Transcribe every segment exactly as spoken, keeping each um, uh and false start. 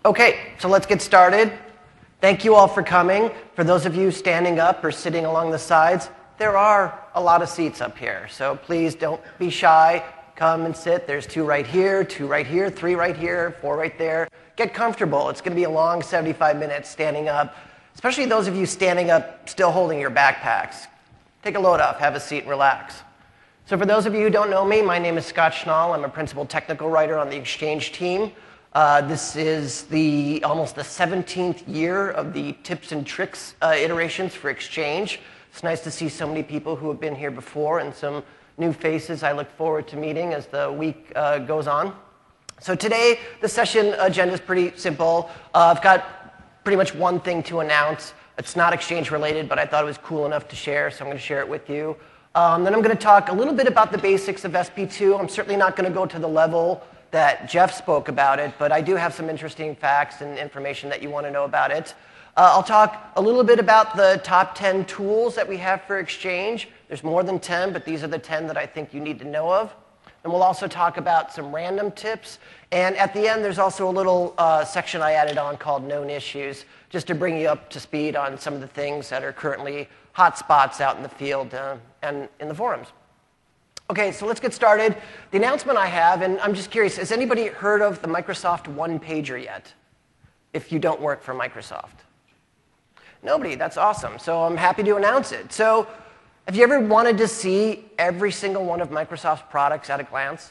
Okay, so let's get started. Thank you all for coming. For those of you standing up or sitting along the sides, there are a lot of seats up here, so please don't be shy. Come and sit. There's two right here, two right here, three right here, four right there. Get comfortable. It's going to be a long seventy-five minutes standing up, especially those of you standing up still holding your backpacks. Take a load off, have a seat, and relax. So for those of you who don't know me, my name is Scott Schnall. I'm a principal technical writer on the Exchange team. Uh, this is the almost the seventeenth year of the tips and tricks uh, iterations for Exchange. It's nice to see so many people who have been here before and some new faces I look forward to meeting as the week uh, goes on. So today, the session agenda is pretty simple. Uh, I've got pretty much one thing to announce. It's not Exchange related, but I thought it was cool enough to share, so I'm going to share it with you. Um, then I'm going to talk a little bit about the basics of S P two. I'm certainly not going to go to the level that Jeff spoke about it, but I do have some interesting facts and information that you want to know about it. Uh, I'll talk a little bit about the top ten tools that we have for Exchange. There's more than ten, but these are the ten that I think you need to know of. And we'll also talk about some random tips. And at the end, there's also a little uh, section I added on called Known Issues, just to bring you up to speed on some of the things that are currently hot spots out in the field uh, and in the forums. Okay, so let's get started. The announcement I have, and I'm just curious, has anybody heard of the Microsoft one-pager yet? If you don't work for Microsoft. Nobody, that's awesome. So I'm happy to announce it. So have you ever wanted to see every single one of Microsoft's products at a glance?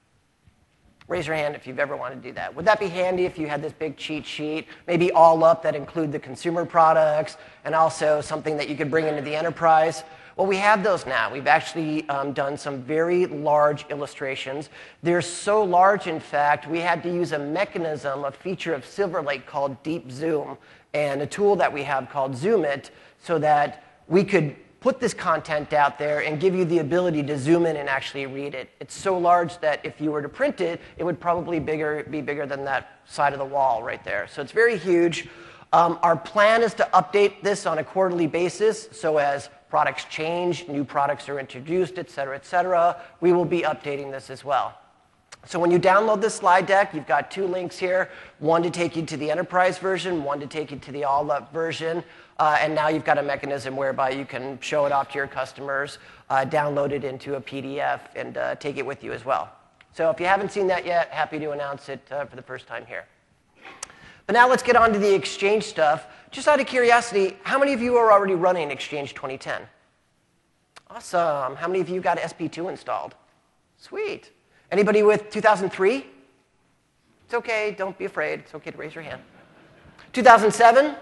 Raise your hand if you've ever wanted to do that. Would that be handy if you had this big cheat sheet, maybe all up that include the consumer products and also something that you could bring into the enterprise? Well, we have those now. We've actually um, done some very large illustrations. They're so large, in fact, we had to use a mechanism, a feature of Silver Lake called Deep Zoom, and a tool that we have called Zoom It, so that we could put this content out there and give you the ability to zoom in and actually read it. It's so large that if you were to print it, it would probably bigger, be bigger than that side of the wall right there. So it's very huge. Um, our plan is to update this on a quarterly basis, so as products change, new products are introduced, et cetera, et cetera, we will be updating this as well. So when you download this slide deck, you've got two links here, one to take you to the enterprise version, one to take you to the all-up version. Uh, and now you've got a mechanism whereby you can show it off to your customers, uh, download it into a P D F, and uh, take it with you as well. So if you haven't seen that yet, happy to announce it uh, for the first time here. But now let's get on to the Exchange stuff. Just out of curiosity, how many of you are already running Exchange twenty ten? Awesome. How many of you got S P two installed? Sweet. Anybody with two thousand three? It's okay. Don't be afraid. It's okay to raise your hand. two thousand seven?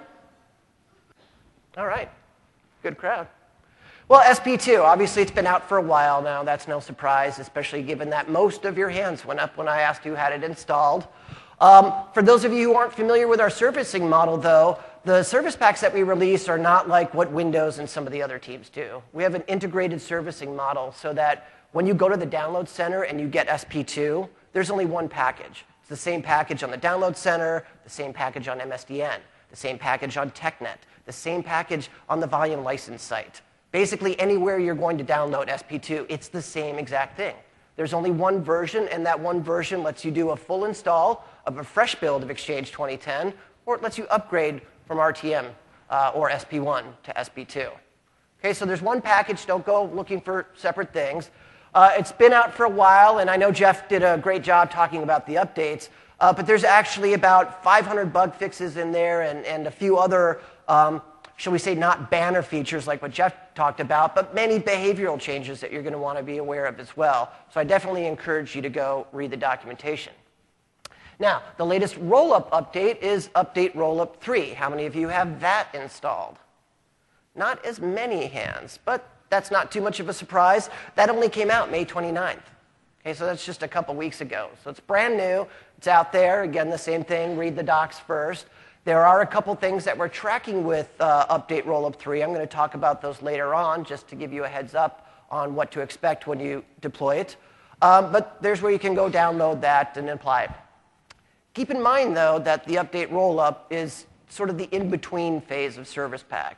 All right. Good crowd. Well, S P two, obviously it's been out for a while now. That's no surprise, especially given that most of your hands went up when I asked who had it installed. Um, for those of you who aren't familiar with our servicing model, though, the service packs that we release are not like what Windows and some of the other teams do. We have an integrated servicing model so that when you go to the download center and you get S P two, there's only one package. It's the same package on the download center, the same package on M S D N, the same package on TechNet, the same package on the volume license site. Basically, anywhere you're going to download S P two, it's the same exact thing. There's only one version, and that one version lets you do a full install of a fresh build of Exchange twenty ten, or it lets you upgrade from R T M uh, or S P one to S P two. Okay, so there's one package. Don't go looking for separate things. Uh, it's been out for a while, and I know Jeff did a great job talking about the updates, uh, but there's actually about five hundred bug fixes in there and, and a few other, um, shall we say, not banner features like what Jeff talked about, but many behavioral changes that you're going to want to be aware of as well. So I definitely encourage you to go read the documentation. Now, the latest roll-up update is Update Roll-up three. How many of you have that installed? Not as many hands, but that's not too much of a surprise. That only came out May twenty-ninth. Okay, so that's just a couple weeks ago. So it's brand new. It's out there. Again, the same thing. Read the docs first. There are a couple things that we're tracking with uh, Update Roll-up three. I'm going to talk about those later on just to give you a heads up on what to expect when you deploy it. Um, but there's where you can go download that and apply it. Keep in mind, though, that the Update Roll-up is sort of the in-between phase of service packs.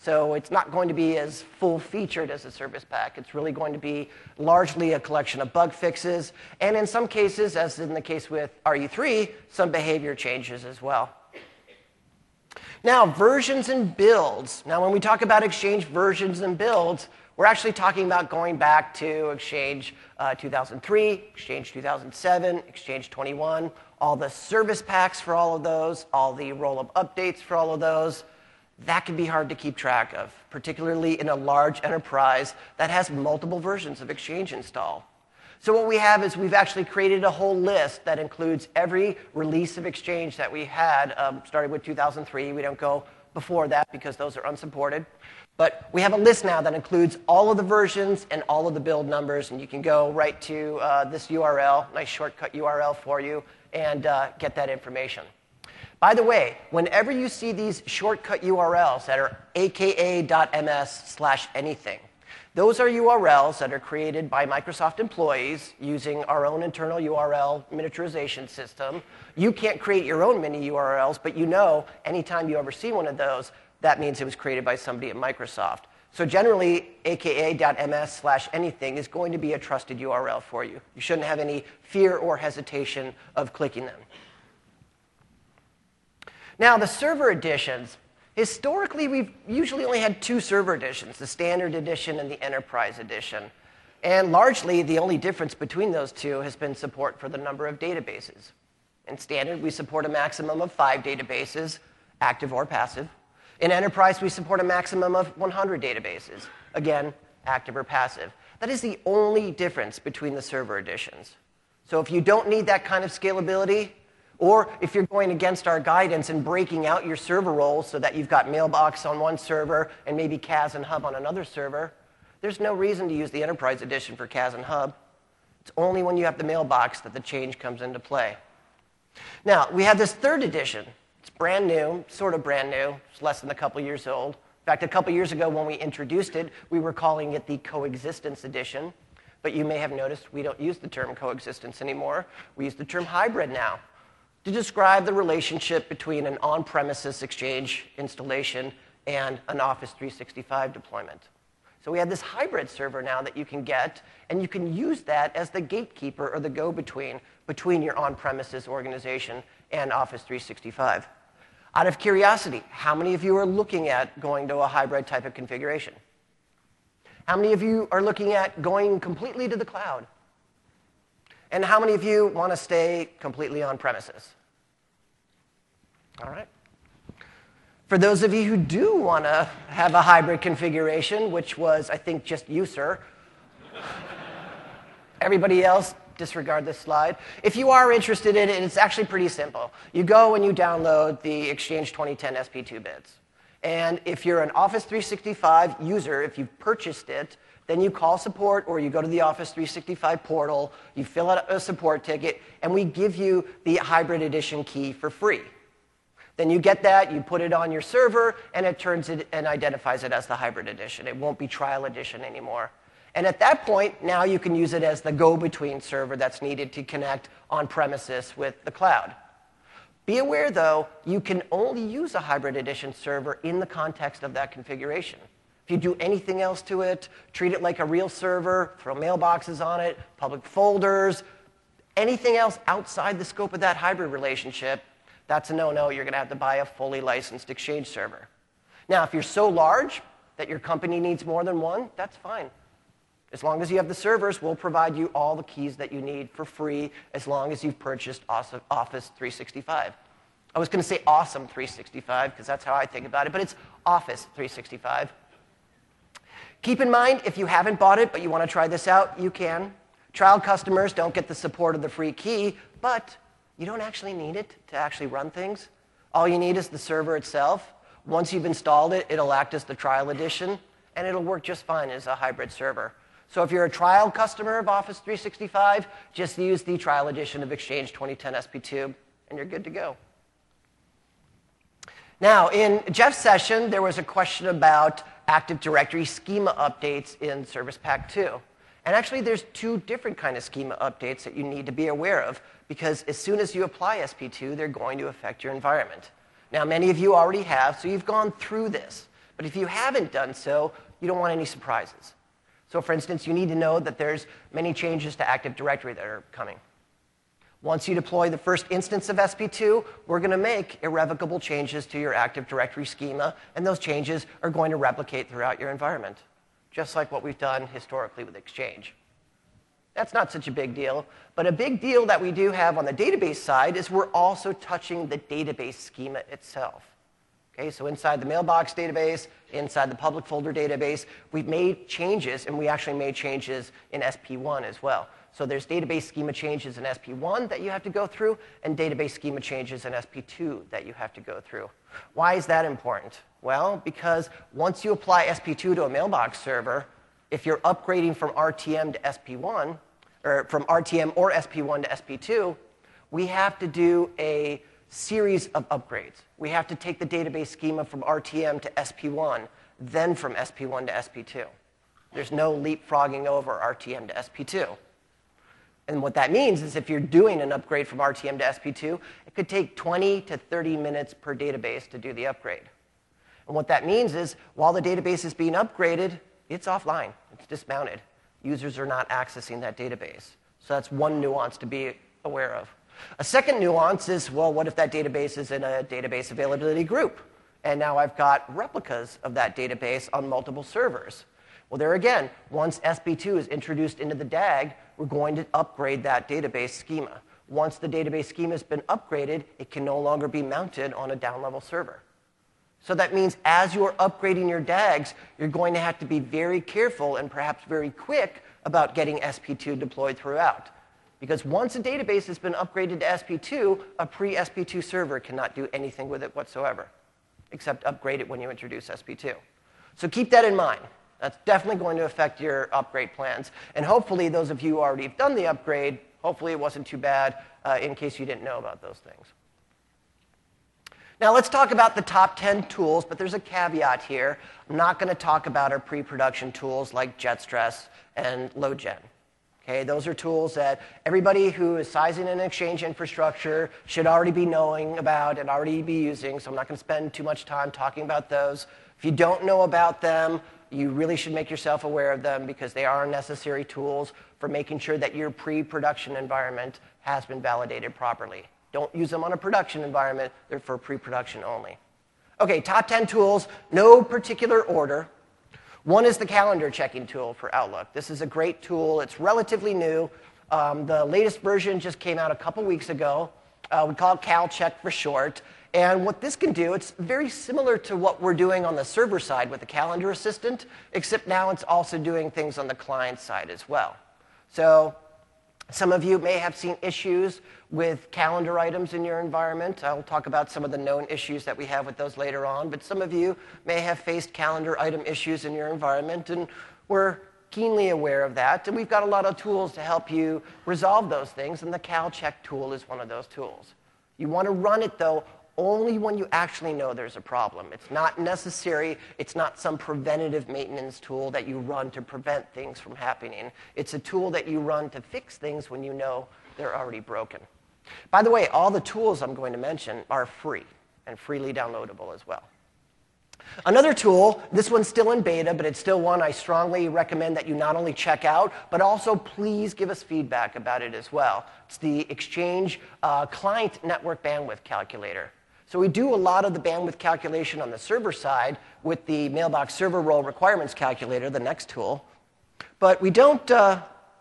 So it's not going to be as full-featured as a service pack. It's really going to be largely a collection of bug fixes, and in some cases, as in the case with R U three, some behavior changes as well. Now, versions and builds. Now, when we talk about Exchange versions and builds, we're actually talking about going back to Exchange uh, two thousand three, Exchange two thousand seven, Exchange twenty-one, all the service packs for all of those, all the roll-up updates for all of those. That can be hard to keep track of, particularly in a large enterprise that has multiple versions of Exchange installed. So what we have is we've actually created a whole list that includes every release of Exchange that we had, um, started with two thousand three. We don't go before that because those are unsupported. But we have a list now that includes all of the versions and all of the build numbers, and you can go right to uh, this U R L, nice shortcut U R L for you, and uh, get that information. By the way, whenever you see these shortcut U R Ls that are aka.ms slash anything, those are U R Ls that are created by Microsoft employees using our own internal U R L miniaturization system. You can't create your own mini U R Ls, but you know anytime you ever see one of those, that means it was created by somebody at Microsoft. So generally, aka.ms slash anything is going to be a trusted U R L for you. You shouldn't have any fear or hesitation of clicking them. Now, the server editions. Historically, we've usually only had two server editions, the Standard Edition and the Enterprise Edition. And largely, the only difference between those two has been support for the number of databases. In Standard, we support a maximum of five databases, active or passive. In Enterprise, we support a maximum of one hundred databases, again, active or passive. That is the only difference between the server editions. So if you don't need that kind of scalability, or if you're going against our guidance and breaking out your server roles so that you've got Mailbox on one server and maybe C A S and Hub on another server, there's no reason to use the Enterprise Edition for C A S and Hub. It's only when you have the Mailbox that the change comes into play. Now, we have this third edition. It's brand new, sort of brand new. It's less than a couple years old. In fact, a couple years ago when we introduced it, we were calling it the Coexistence Edition. But you may have noticed we don't use the term coexistence anymore. We use the term hybrid now to describe the relationship between an on-premises Exchange installation and an Office three sixty-five deployment. So we have this hybrid server now that you can get, and you can use that as the gatekeeper or the go-between between your on-premises organization and Office three sixty-five. Out of curiosity, how many of you are looking at going to a hybrid type of configuration? How many of you are looking at going completely to the cloud? And how many of you want to stay completely on premises? All right. For those of you who do want to have a hybrid configuration, which was, I think, just you, sir. Everybody else, disregard this slide. If you are interested in it, it's actually pretty simple. You go and you download the Exchange twenty ten S P two bits. And if you're an Office three sixty-five user, if you've purchased it, then you call support or you go to the Office three sixty-five portal, you fill out a support ticket, and we give you the hybrid edition key for free. Then you get that, you put it on your server, and it turns it and identifies it as the hybrid edition. It won't be trial edition anymore. And at that point, now you can use it as the go-between server that's needed to connect on premises with the cloud. Be aware, though, you can only use a hybrid edition server in the context of that configuration. If you do anything else to it, treat it like a real server, throw mailboxes on it, public folders, anything else outside the scope of that hybrid relationship, that's a no-no. You're going to have to buy a fully licensed Exchange server. Now, if you're so large that your company needs more than one, that's fine. As long as you have the servers, we'll provide you all the keys that you need for free as long as you've purchased Office three sixty-five. I was going to say Awesome three sixty-five because that's how I think about it, but it's Office three sixty-five. Keep in mind, if you haven't bought it but you want to try this out, you can. Trial customers don't get the support of the free key, but you don't actually need it to actually run things. All you need is the server itself. Once you've installed it, it'll act as the trial edition, and it'll work just fine as a hybrid server. So if you're a trial customer of Office three sixty-five, just use the trial edition of Exchange twenty ten S P two, and you're good to go. Now, in Jeff's session, there was a question about Active Directory schema updates in Service Pack two. And actually, there's two different kind of schema updates that you need to be aware of, because as soon as you apply S P two, they're going to affect your environment. Now, many of you already have, so you've gone through this. But if you haven't done so, you don't want any surprises. So for instance, you need to know that there's many changes to Active Directory that are coming. Once you deploy the first instance of S P two, we're going to make irrevocable changes to your Active Directory schema, and those changes are going to replicate throughout your environment, just like what we've done historically with Exchange. That's not such a big deal, but a big deal that we do have on the database side is we're also touching the database schema itself. Okay, so inside the mailbox database, inside the public folder database, we've made changes, and we actually made changes in S P one as well. So there's database schema changes in S P one that you have to go through, and database schema changes in S P two that you have to go through. Why is that important? Well, because once you apply S P two to a mailbox server, if you're upgrading from R T M to S P one, or from R T M or S P one to S P two, we have to do a series of upgrades. We have to take the database schema from R T M to S P one, then from S P one to S P two. There's no leapfrogging over R T M to S P two. And what that means is if you're doing an upgrade from R T M to S P two, it could take twenty to thirty minutes per database to do the upgrade. And what that means is while the database is being upgraded, it's offline. It's dismounted. Users are not accessing that database. So that's one nuance to be aware of. A second nuance is, well, what if that database is in a database availability group? And now I've got replicas of that database on multiple servers. Well, there again, once S P two is introduced into the D A G, we're going to upgrade that database schema. Once the database schema has been upgraded, it can no longer be mounted on a down-level server. So that means as you're upgrading your D A Gs, you're going to have to be very careful and perhaps very quick about getting S P two deployed throughout. Because once a database has been upgraded to S P two, a pre-S P two server cannot do anything with it whatsoever, except upgrade it when you introduce S P two. So keep that in mind. That's definitely going to affect your upgrade plans. And hopefully, those of you who already have done the upgrade, hopefully it wasn't too bad uh, in case you didn't know about those things. Now let's talk about the top ten tools, but there's a caveat here. I'm not going to talk about our pre-production tools like JetStress and LoadGen. Okay, those are tools that everybody who is sizing an Exchange infrastructure should already be knowing about and already be using, so I'm not going to spend too much time talking about those. If you don't know about them, you really should make yourself aware of them because they are necessary tools for making sure that your pre-production environment has been validated properly. Don't use them on a production environment. They're for pre-production only. Okay, top ten tools, no particular order. One is the calendar checking tool for Outlook. This is a great tool. It's relatively new. Um, the latest version just came out a couple weeks ago. Uh, we call it CalCheck for short. And what this can do, it's very similar to what we're doing on the server side with the Calendar Assistant, except now it's also doing things on the client side as well. So some of you may have seen issues with calendar items in your environment. I'll talk about some of the known issues that we have with those later on, but some of you may have faced calendar item issues in your environment, and we're keenly aware of that. And we've got a lot of tools to help you resolve those things, and the CalCheck tool is one of those tools. You want to run it, though, only when you actually know there's a problem. It's not necessary. It's not some preventative maintenance tool that you run to prevent things from happening. It's a tool that you run to fix things when you know they're already broken. By the way, all the tools I'm going to mention are free and freely downloadable as well. Another tool, this one's still in beta, but it's still one I strongly recommend that you not only check out, but also please give us feedback about it as well. It's the Exchange uh, Client Network Bandwidth Calculator. So we do a lot of the bandwidth calculation on the server side with the Mailbox Server Role Requirements Calculator, the next tool. But we don't, uh,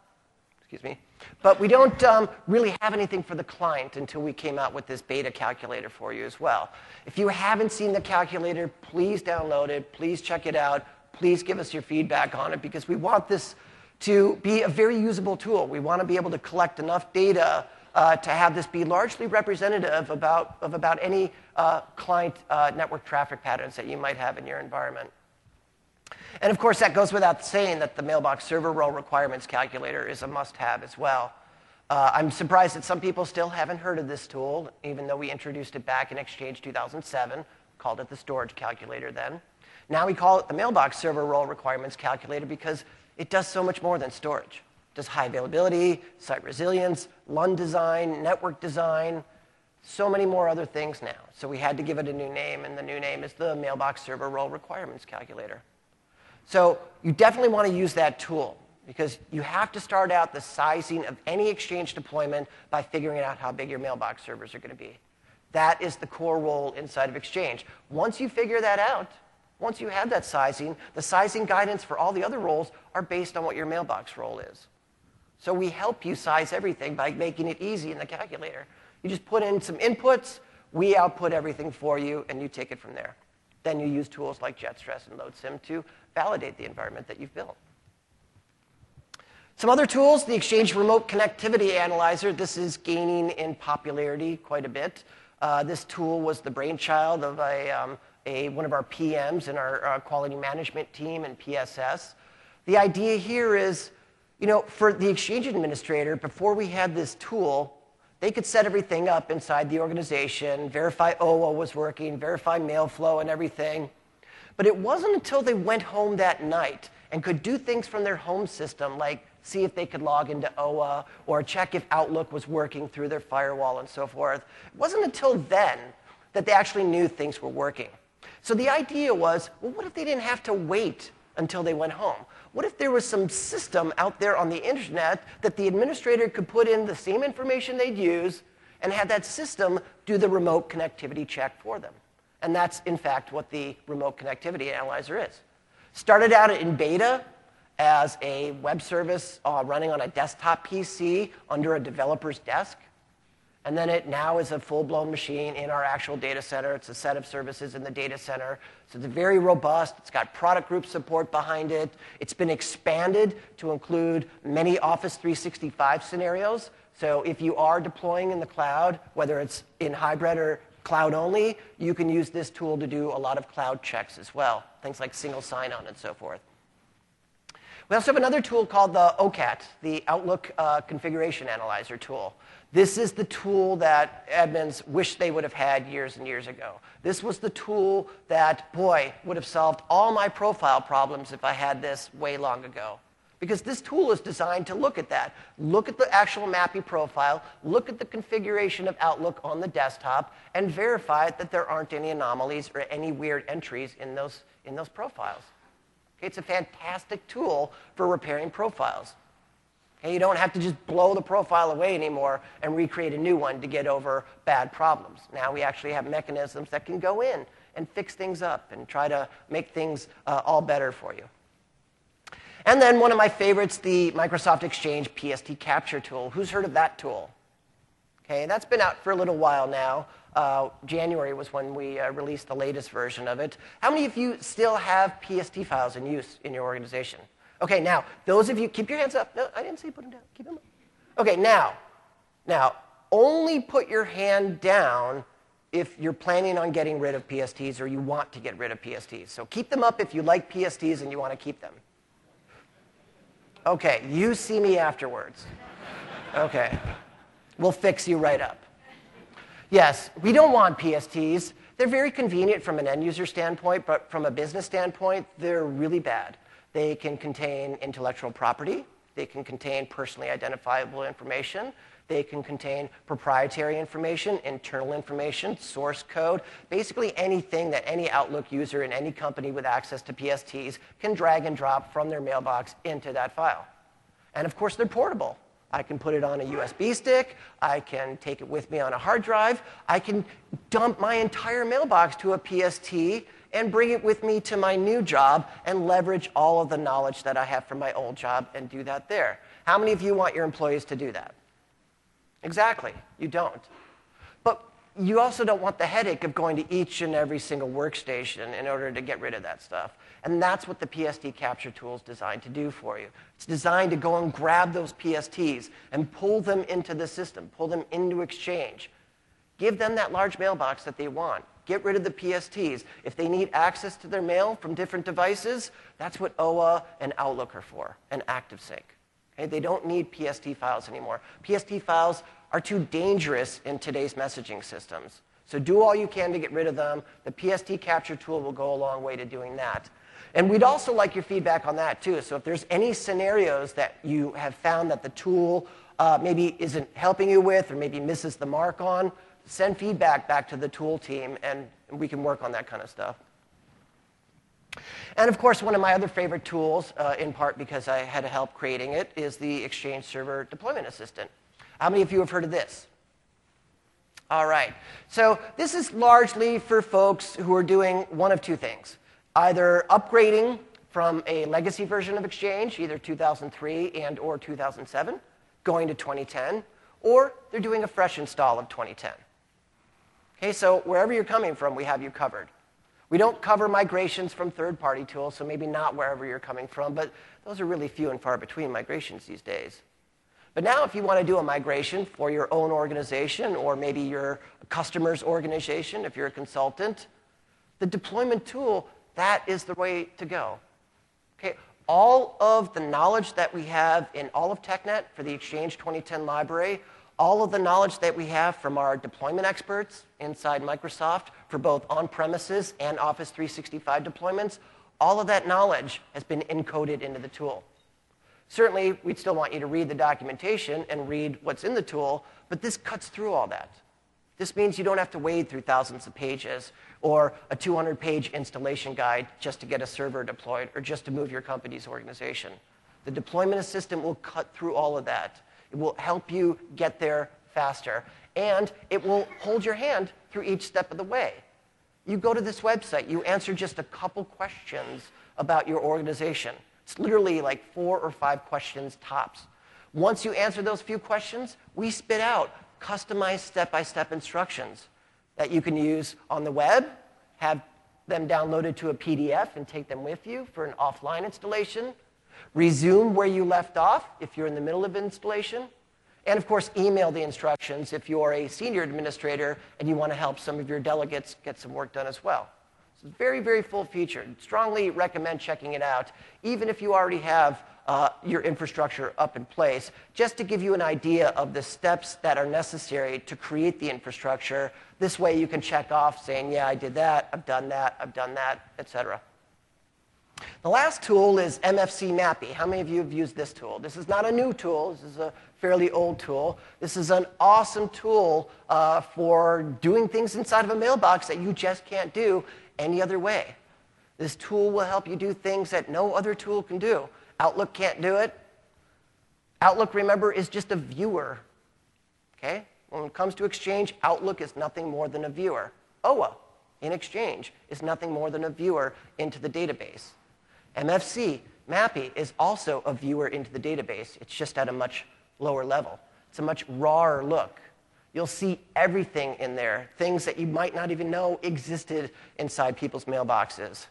excuse me, but we don't um, really have anything for the client until we came out with this beta calculator for you as well. If you haven't seen the calculator, please download it. Please check it out. Please give us your feedback on it because we want this to be a very usable tool. We want to be able to collect enough data uh, to have this be largely representative about, of about any uh, client uh, network traffic patterns that you might have in your environment. And of course, that goes without saying that the Mailbox Server Role Requirements Calculator is a must-have as well. Uh, I'm surprised that some people still haven't heard of this tool, even though we introduced it back in Exchange two thousand seven, called it the Storage Calculator then. Now we call it the Mailbox Server Role Requirements Calculator because it does so much more than storage. It does high availability, site resilience, L U N design, network design, So many more other things now. So we had to give it a new name, and the new name is the Mailbox Server Role Requirements Calculator. So you definitely want to use that tool, because you have to start out the sizing of any Exchange deployment by figuring out how big your mailbox servers are going to be. That is the core role inside of Exchange. Once you figure that out, once you have that sizing, the sizing guidance for all the other roles are based on what your mailbox role is. So we help you size everything by making it easy in the calculator. You just put in some inputs, we output everything for you, and you take it from there. Then you use tools like JetStress and LoadSim to validate the environment that you've built. Some other tools, the Exchange Remote Connectivity Analyzer. This is gaining in popularity quite a bit. Uh, this tool was the brainchild of a, um, a, one of our P Ms in our uh, quality management team in P S S. The idea here is, you know, for the Exchange administrator, before we had this tool, they could set everything up inside the organization, verify O A was working, verify mail flow and everything. But it wasn't until they went home that night and could do things from their home system, like see if they could log into O A or check if Outlook was working through their firewall and so forth. It wasn't until then that they actually knew things were working. So the idea was, well, what if they didn't have to wait until they went home? What if there was some system out there on the internet that the administrator could put in the same information they'd use and have that system do the remote connectivity check for them? And that's, in fact, what the Remote Connectivity Analyzer is. Started out in beta as a web service uh, running on a desktop P C under a developer's desk. And then it now is a full-blown machine in our actual data center. It's a set of services in the data center. So it's very robust. It's got product group support behind it. It's been expanded to include many Office three sixty-five scenarios. So if you are deploying in the cloud, whether it's in hybrid or cloud only, you can use this tool to do a lot of cloud checks as well, things like single sign-on and so forth. We also have another tool called the O C A T, the Outlook uh, Configuration Analyzer tool. This is the tool that admins wish they would have had years and years ago. This was the tool that, boy, would have solved all my profile problems if I had this way long ago. Because this tool is designed to look at that. Look at the actual M A P I profile, look at the configuration of Outlook on the desktop, and verify that there aren't any anomalies or any weird entries in those, in those profiles. Okay, it's a fantastic tool for repairing profiles. Okay, you don't have to just blow the profile away anymore and recreate a new one to get over bad problems. Now we actually have mechanisms that can go in and fix things up and try to make things uh, all better for you. And then one of my favorites, the Microsoft Exchange P S T Capture tool. Who's heard of that tool? Okay, that's been out for a little while now. Uh, January was when we uh, released the latest version of it. How many of you still have P S T files in use in your organization? Okay, now, those of you, keep your hands up. No, I didn't say put them down. Keep them up. Okay, now, now, only put your hand down if you're planning on getting rid of P S Ts or you want to get rid of P S Ts. So keep them up if you like P S Ts and you want to keep them. Okay, you see me afterwards. Okay, we'll fix you right up. Yes, we don't want P S Ts. They're very convenient from an end user standpoint, but from a business standpoint, they're really bad. They can contain intellectual property. They can contain personally identifiable information. They can contain proprietary information, internal information, source code, basically anything that any Outlook user in any company with access to P S Ts can drag and drop from their mailbox into that file. And of course, they're portable. I can put it on a U S B stick. I can take it with me on a hard drive. I can dump my entire mailbox to a P S T and bring it with me to my new job and leverage all of the knowledge that I have from my old job and do that there. How many of you want your employees to do that? Exactly, you don't. But you also don't want the headache of going to each and every single workstation in order to get rid of that stuff. And that's what the P S T Capture tool is designed to do for you. It's designed to go and grab those P S Ts and pull them into the system, pull them into Exchange. Give them that large mailbox that they want. Get rid of the P S Ts. If they need access to their mail from different devices, that's what O A and Outlook are for, and ActiveSync. Okay? They don't need P S T files anymore. P S T files are too dangerous in today's messaging systems. So do all you can to get rid of them. The P S T Capture tool will go a long way to doing that. And we'd also like your feedback on that, too. So if there's any scenarios that you have found that the tool uh, maybe isn't helping you with or maybe misses the mark on, send feedback back to the tool team, and we can work on that kind of stuff. And of course, one of my other favorite tools, uh, in part because I had to help creating it, is the Exchange Server Deployment Assistant. How many of you have heard of this? All right. So this is largely for folks who are doing one of two things. Either upgrading from a legacy version of Exchange, either two thousand three and or two thousand seven, going to twenty ten, or they're doing a fresh install of twenty ten. Okay, so wherever you're coming from, we have you covered. We don't cover migrations from third-party tools, so maybe not wherever you're coming from, but those are really few and far between migrations these days. But now if you want to do a migration for your own organization or maybe your customer's organization, if you're a consultant, the deployment tool, that is the way to go. Okay, all of the knowledge that we have in all of TechNet for the Exchange twenty ten library, all of the knowledge that we have from our deployment experts inside Microsoft for both on-premises and Office three sixty-five deployments, all of that knowledge has been encoded into the tool. Certainly, we'd still want you to read the documentation and read what's in the tool, but this cuts through all that. This means you don't have to wade through thousands of pages or a two hundred page installation guide just to get a server deployed or just to move your company's organization. The deployment assistant will cut through all of that. It will help you get there faster, and it will hold your hand through each step of the way. You go to this website, you answer just a couple questions about your organization. It's literally like four or five questions tops. Once you answer those few questions, we spit out customized step-by-step instructions that you can use on the web, have them downloaded to a P D F and take them with you for an offline installation, resume where you left off if you're in the middle of installation, and of course, email the instructions if you're a senior administrator and you want to help some of your delegates get some work done as well. It's very, very full-featured. Strongly recommend checking it out, even if you already have uh, your infrastructure up in place, just to give you an idea of the steps that are necessary to create the infrastructure. This way you can check off saying, yeah, I did that, I've done that, I've done that, et cetera. The last tool is M F C Mappy. How many of you have used this tool? This is not a new tool. This is a fairly old tool. This is an awesome tool uh, for doing things inside of a mailbox that you just can't do any other way. This tool will help you do things that no other tool can do. Outlook can't do it. Outlook, remember, is just a viewer. Okay? When it comes to Exchange, Outlook is nothing more than a viewer. O A, in Exchange, is nothing more than a viewer into the database. M F C, Mappy, is also a viewer into the database. It's just at a much lower level. It's a much rawer look. You'll see everything in there, things that you might not even know existed inside people's mailboxes.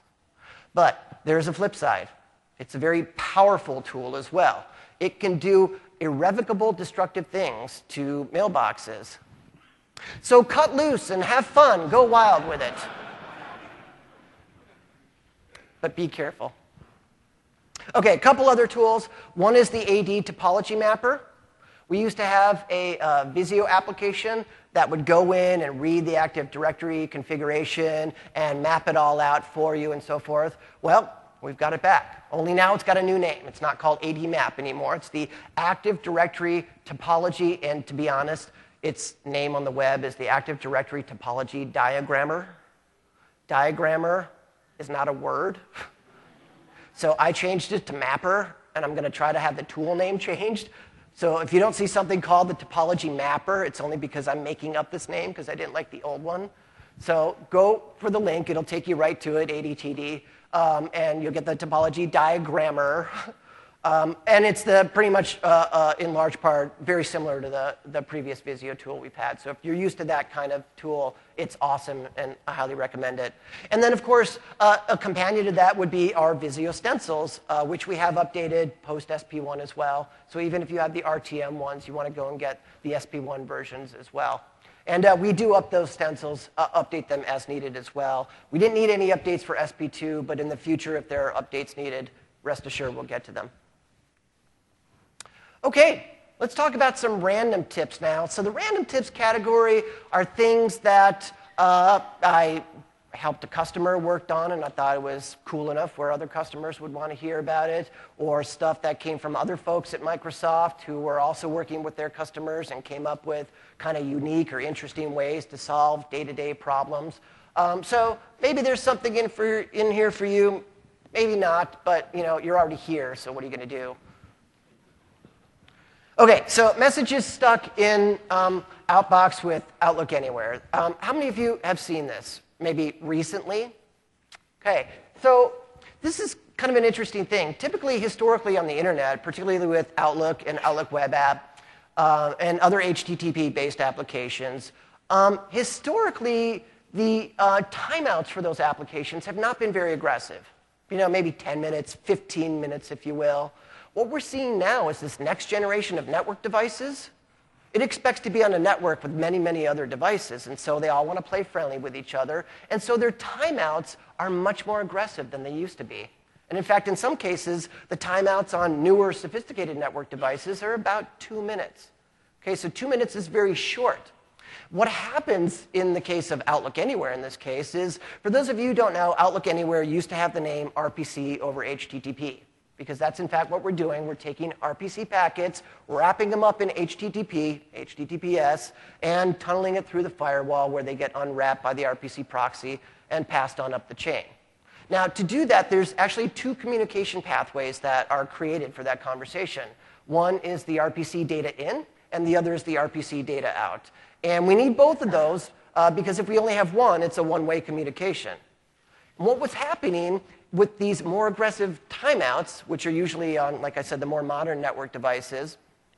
But there's a flip side. It's a very powerful tool as well. It can do irrevocable destructive things to mailboxes. So cut loose and have fun. Go wild with it. But be careful. Okay, a couple other tools. One is the A D topology mapper. We used to have a uh, Visio application that would go in and read the Active Directory configuration and map it all out for you and so forth. Well, we've got it back. Only now it's got a new name. It's not called A D map anymore. It's the Active Directory Topology, and to be honest, its name on the web is the Active Directory Topology Diagrammer. Diagrammer is not a word. So I changed it to Mapper, and I'm going to try to have the tool name changed. So if you don't see something called the Topology Mapper, it's only because I'm making up this name because I didn't like the old one. So go for the link. It'll take you right to it, A D T D, um, and you'll get the Topology Diagrammer. Um, and it's the pretty much, uh, uh, in large part, very similar to the, the previous Visio tool we've had. So if you're used to that kind of tool, it's awesome, and I highly recommend it. And then, of course, uh, a companion to that would be our Visio stencils, uh, which we have updated post S P one as well. So even if you have the R T M ones, you want to go and get the S P one versions as well. And uh, we do up those stencils, uh, update them as needed as well. We didn't need any updates for S P two, but in the future, if there are updates needed, rest assured we'll get to them. Okay, let's talk about some random tips now. So the random tips category are things that uh, I helped a customer worked on and I thought it was cool enough where other customers would want to hear about it, or stuff that came from other folks at Microsoft who were also working with their customers and came up with kind of unique or interesting ways to solve day-to-day problems. Um, so maybe there's something in, for, in here for you, maybe not, but you know, you're already here, so what are you going to do? Okay, so messages stuck in um, Outbox with Outlook Anywhere. Um, how many of you have seen this? Maybe recently? Okay, so this is kind of an interesting thing. Typically, historically on the internet, particularly with Outlook and Outlook Web App uh, and other H T T P-based applications, um, historically, the uh, timeouts for those applications have not been very aggressive. You know, maybe ten minutes, fifteen minutes, if you will. What we're seeing now is this next generation of network devices. It expects to be on a network with many, many other devices, and so they all want to play friendly with each other, and so their timeouts are much more aggressive than they used to be. And in fact, in some cases, the timeouts on newer, sophisticated network devices are about two minutes. Okay, so two minutes is very short. What happens in the case of Outlook Anywhere in this case is, for those of you who don't know, Outlook Anywhere used to have the name R P C over H T T P. Because that's, in fact, what we're doing. We're taking R P C packets, wrapping them up in H T T P, H T T P S, and tunneling it through the firewall where they get unwrapped by the R P C proxy and passed on up the chain. Now, to do that, there's actually two communication pathways that are created for that conversation. One is the R P C data in, and the other is the R P C data out. And we need both of those uh, because if we only have one, it's a one-way communication. And what was happening with these more aggressive timeouts, which are usually on, like I said, the more modern network devices,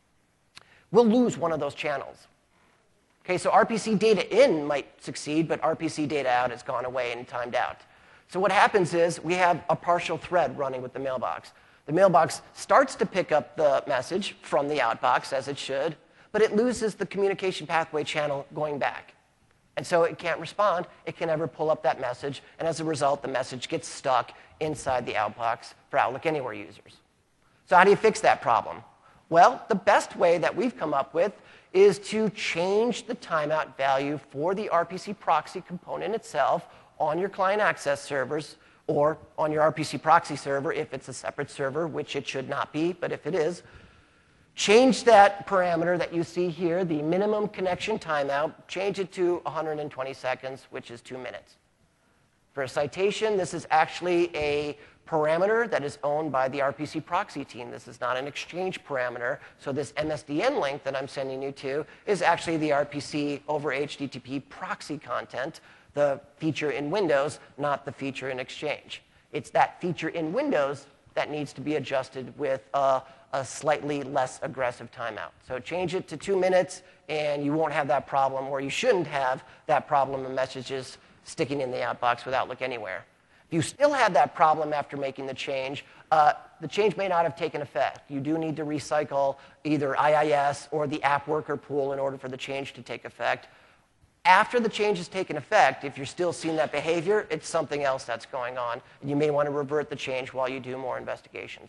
we'll lose one of those channels. Okay, so R P C data in might succeed, but R P C data out has gone away and timed out. So what happens is we have a partial thread running with the mailbox. The mailbox starts to pick up the message from the outbox, as it should, but it loses the communication pathway channel going back. And so it can't respond. It can never pull up that message. And as a result, the message gets stuck inside the outbox for Outlook Anywhere users. So how do you fix that problem? Well, the best way that we've come up with is to change the timeout value for the R P C proxy component itself on your client access servers or on your R P C proxy server if it's a separate server, which it should not be, but if it is. Change that parameter that you see here, the minimum connection timeout, change it to one hundred twenty seconds, which is two minutes. For a citation, this is actually a parameter that is owned by the R P C proxy team. This is not an exchange parameter. So this M S D N link that I'm sending you to is actually the R P C over H T T P proxy content, the feature in Windows, not the feature in Exchange. It's that feature in Windows that needs to be adjusted with a a slightly less aggressive timeout. So change it to two minutes, and you won't have that problem, or you shouldn't have that problem of messages sticking in the outbox with Outlook Anywhere. If you still have that problem after making the change, uh, the change may not have taken effect. You do need to recycle either I I S or the app worker pool in order for the change to take effect. After the change has taken effect, if you're still seeing that behavior, it's something else that's going on, and you may want to revert the change while you do more investigations.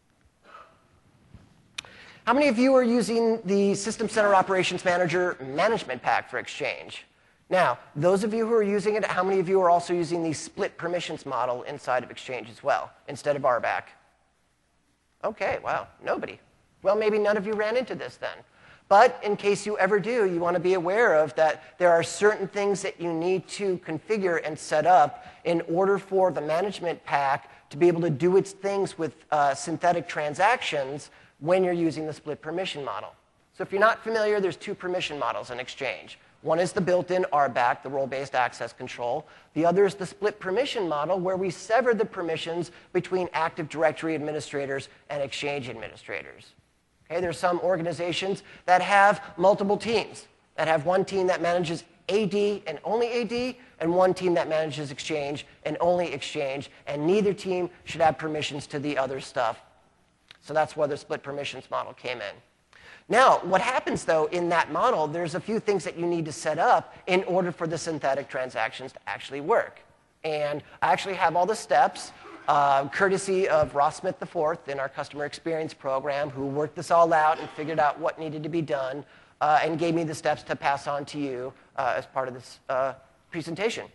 How many of you are using the System Center Operations Manager management pack for Exchange? Now, those of you who are using it, how many of you are also using the split permissions model inside of Exchange as well, instead of R B A C? Okay, wow, nobody. Well, maybe none of you ran into this then. But in case you ever do, you want to be aware of that there are certain things that you need to configure and set up in order for the management pack to be able to do its things with uh, synthetic transactions when you're using the split permission model. So if you're not familiar, there's two permission models in Exchange. One is the built-in R B A C, the role-based access control. The other is the split permission model, where we sever the permissions between Active Directory administrators and Exchange administrators. Okay, there's some organizations that have multiple teams, that have one team that manages A D and only A D, and one team that manages Exchange and only Exchange, and neither team should have permissions to the other stuff. So that's where the split permissions model came in. Now, what happens, though, in that model, there's a few things that you need to set up in order for the synthetic transactions to actually work. And I actually have all the steps, uh, courtesy of Ross Smith the fourth in our customer experience program, who worked this all out and figured out what needed to be done uh, and gave me the steps to pass on to you uh, as part of this uh, presentation.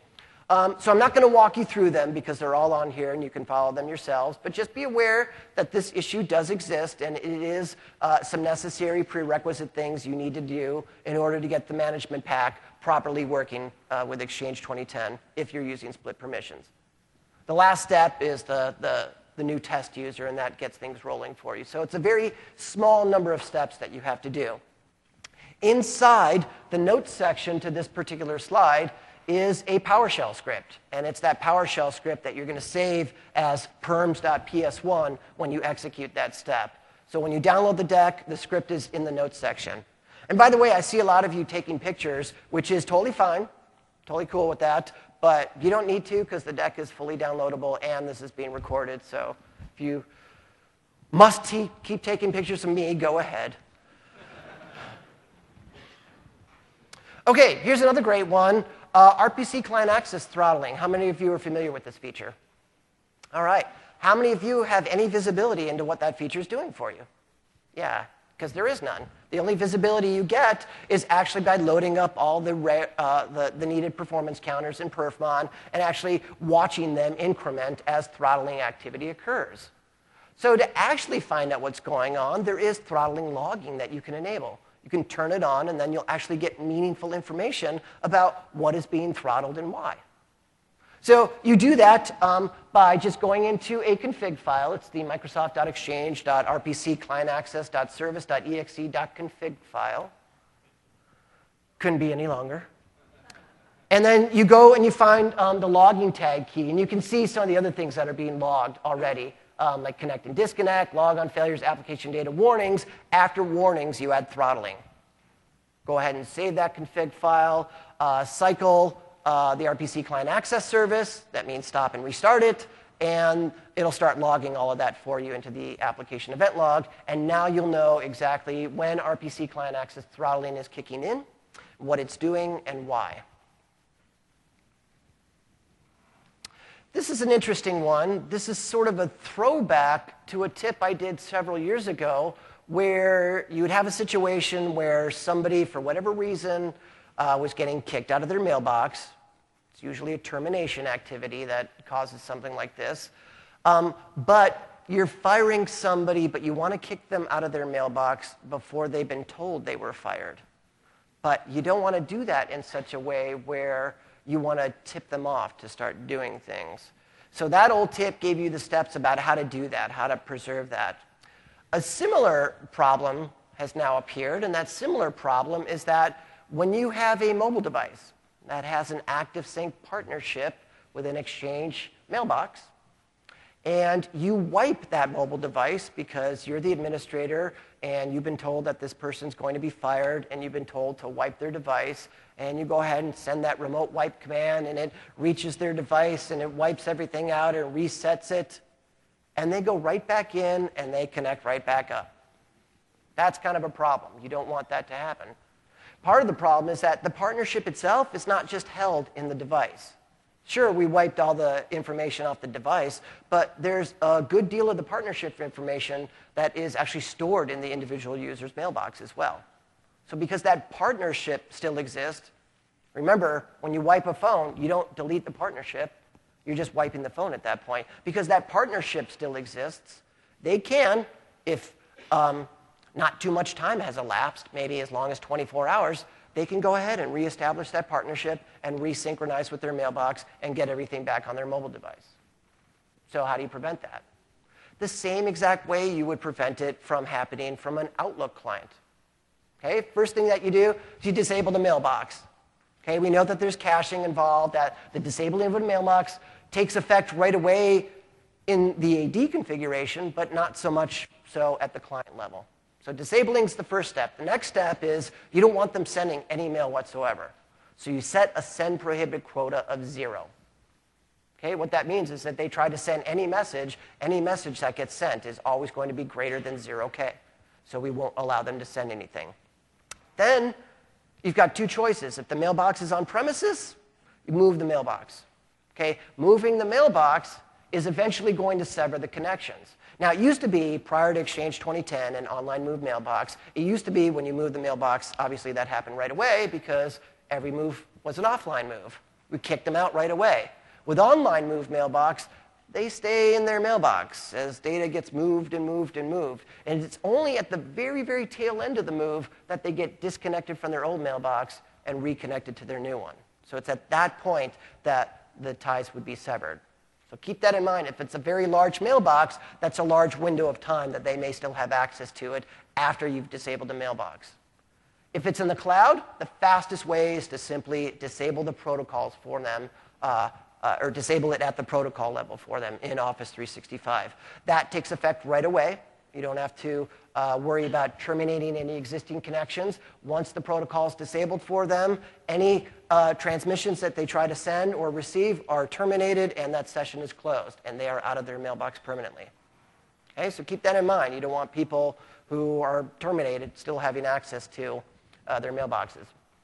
Um, so I'm not going to walk you through them because they're all on here and you can follow them yourselves, but just be aware that this issue does exist and it is uh, some necessary prerequisite things you need to do in order to get the management pack properly working uh, with Exchange twenty ten if you're using split permissions. The last step is the, the, the new test user, and that gets things rolling for you. So it's a very small number of steps that you have to do. Inside the notes section to this particular slide is a PowerShell script. And it's that PowerShell script that you're going to save as perms dot P S one when you execute that step. So when you download the deck, the script is in the notes section. And by the way, I see a lot of you taking pictures, which is totally fine, totally cool with that. But you don't need to because the deck is fully downloadable and this is being recorded. So if you must keep taking pictures of me, go ahead. OK, here's another great one. Uh, R P C client access throttling. How many of you are familiar with this feature? All right. How many of you have any visibility into what that feature is doing for you? Yeah, because there is none. The only visibility you get is actually by loading up all the, uh, the, the needed performance counters in Perfmon and actually watching them increment as throttling activity occurs. So to actually find out what's going on, there is throttling logging that you can enable. You can turn it on, and then you'll actually get meaningful information about what is being throttled and why. So you do that um, by just going into a config file. It's the microsoft dot exchange dot R P C client access dot service dot E X E dot config file. Couldn't be any longer. And then you go and you find um, the logging tag key, and you can see some of the other things that are being logged already. Um, like connect and disconnect, log on failures, application data warnings. After warnings, you add throttling. Go ahead and save that config file, uh, cycle uh, the R P C client access service. That means stop and restart it, and it'll start logging all of that for you into the application event log. And now you'll know exactly when R P C client access throttling is kicking in, what it's doing, and why. This is an interesting one. This is sort of a throwback to a tip I did several years ago where you would have a situation where somebody, for whatever reason, uh, was getting kicked out of their mailbox. It's usually a termination activity that causes something like this. Um, but you're firing somebody, but you want to kick them out of their mailbox before they've been told they were fired. But you don't want to do that in such a way where you want to tip them off to start doing things. So that old tip gave you the steps about how to do that, how to preserve that. A similar problem has now appeared, and that similar problem is that when you have a mobile device that has an ActiveSync partnership with an Exchange mailbox, and you wipe that mobile device because you're the administrator and you've been told that this person's going to be fired and you've been told to wipe their device, and you go ahead and send that remote wipe command and it reaches their device and it wipes everything out and resets it, and they go right back in and they connect right back up. That's kind of a problem. You don't want that to happen. Part of the problem is that the partnership itself is not just held in the device. Sure, we wiped all the information off the device, but there's a good deal of the partnership information that is actually stored in the individual user's mailbox as well. So because that partnership still exists, remember, when you wipe a phone, you don't delete the partnership. You're just wiping the phone at that point. Because that partnership still exists, they can, if um, not too much time has elapsed, maybe as long as twenty-four hours, they can go ahead and reestablish that partnership and resynchronize with their mailbox and get everything back on their mobile device. So how do you prevent that? The same exact way you would prevent it from happening from an Outlook client. Okay, first thing that you do is you disable the mailbox. Okay, we know that there's caching involved, that the disabling of a mailbox takes effect right away in the A D configuration, but not so much so at the client level. So disabling is the first step. The next step is you don't want them sending any mail whatsoever. So you set a send prohibited quota of zero. Okay, what that means is that they try to send any message, any message that gets sent is always going to be greater than zero K. So we won't allow them to send anything. Then you've got two choices. If the mailbox is on premises, you move the mailbox. Okay, moving the mailbox is eventually going to sever the connections. Now, it used to be, prior to Exchange twenty ten and online move mailbox, it used to be when you move the mailbox, obviously that happened right away because every move was an offline move. We kick them out right away. With online move mailbox, they stay in their mailbox as data gets moved and moved and moved. And it's only at the very, very tail end of the move that they get disconnected from their old mailbox and reconnected to their new one. So it's at that point that the ties would be severed. So keep that in mind. If it's a very large mailbox, that's a large window of time that they may still have access to it after you've disabled the mailbox. If it's in the cloud, the fastest way is to simply disable the protocols for them, uh, uh, or disable it at the protocol level for them in Office three sixty-five. That takes effect right away. You don't have to uh, worry about terminating any existing connections. Once the protocol is disabled for them, any uh, transmissions that they try to send or receive are terminated, and that session is closed, and they are out of their mailbox permanently. Okay, so keep that in mind. You don't want people who are terminated still having access to uh, their mailboxes.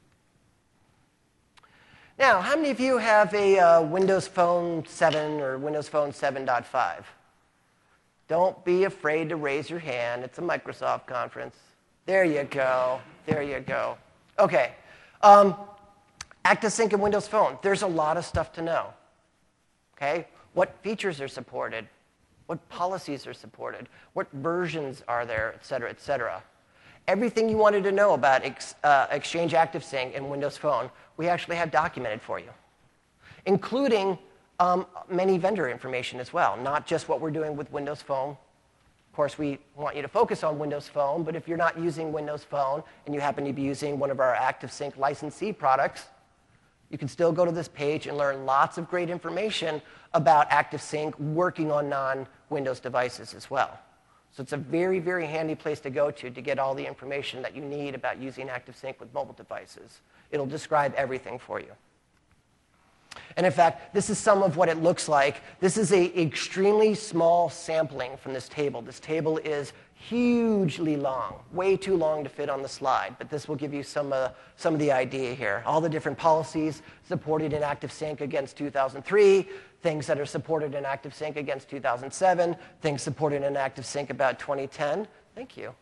Now, how many of you have a uh, Windows Phone seven or Windows Phone seven point five? Don't be afraid to raise your hand. It's a Microsoft conference. There you go. There you go. Okay. Um, ActiveSync in Windows Phone. There's a lot of stuff to know. Okay? What features are supported? What policies are supported? What versions are there, et cetera, et cetera. Everything you wanted to know about ex, uh, Exchange ActiveSync in Windows Phone, we actually have documented for you, including um, many vendor information as well, not just what we're doing with Windows Phone. Of course, we want you to focus on Windows Phone, but if you're not using Windows Phone and you happen to be using one of our ActiveSync licensee products, you can still go to this page and learn lots of great information about ActiveSync working on non-Windows devices as well. So it's a very, very handy place to go to to get all the information that you need about using ActiveSync with mobile devices. It'll describe everything for you. And in fact, this is some of what it looks like. This is an extremely small sampling from this table. This table is hugely long, way too long to fit on the slide, but this will give you some, uh, some of the idea here. All the different policies supported in ActiveSync against two thousand three, things that are supported in ActiveSync against two thousand seven, things supported in ActiveSync about twenty ten. Thank you.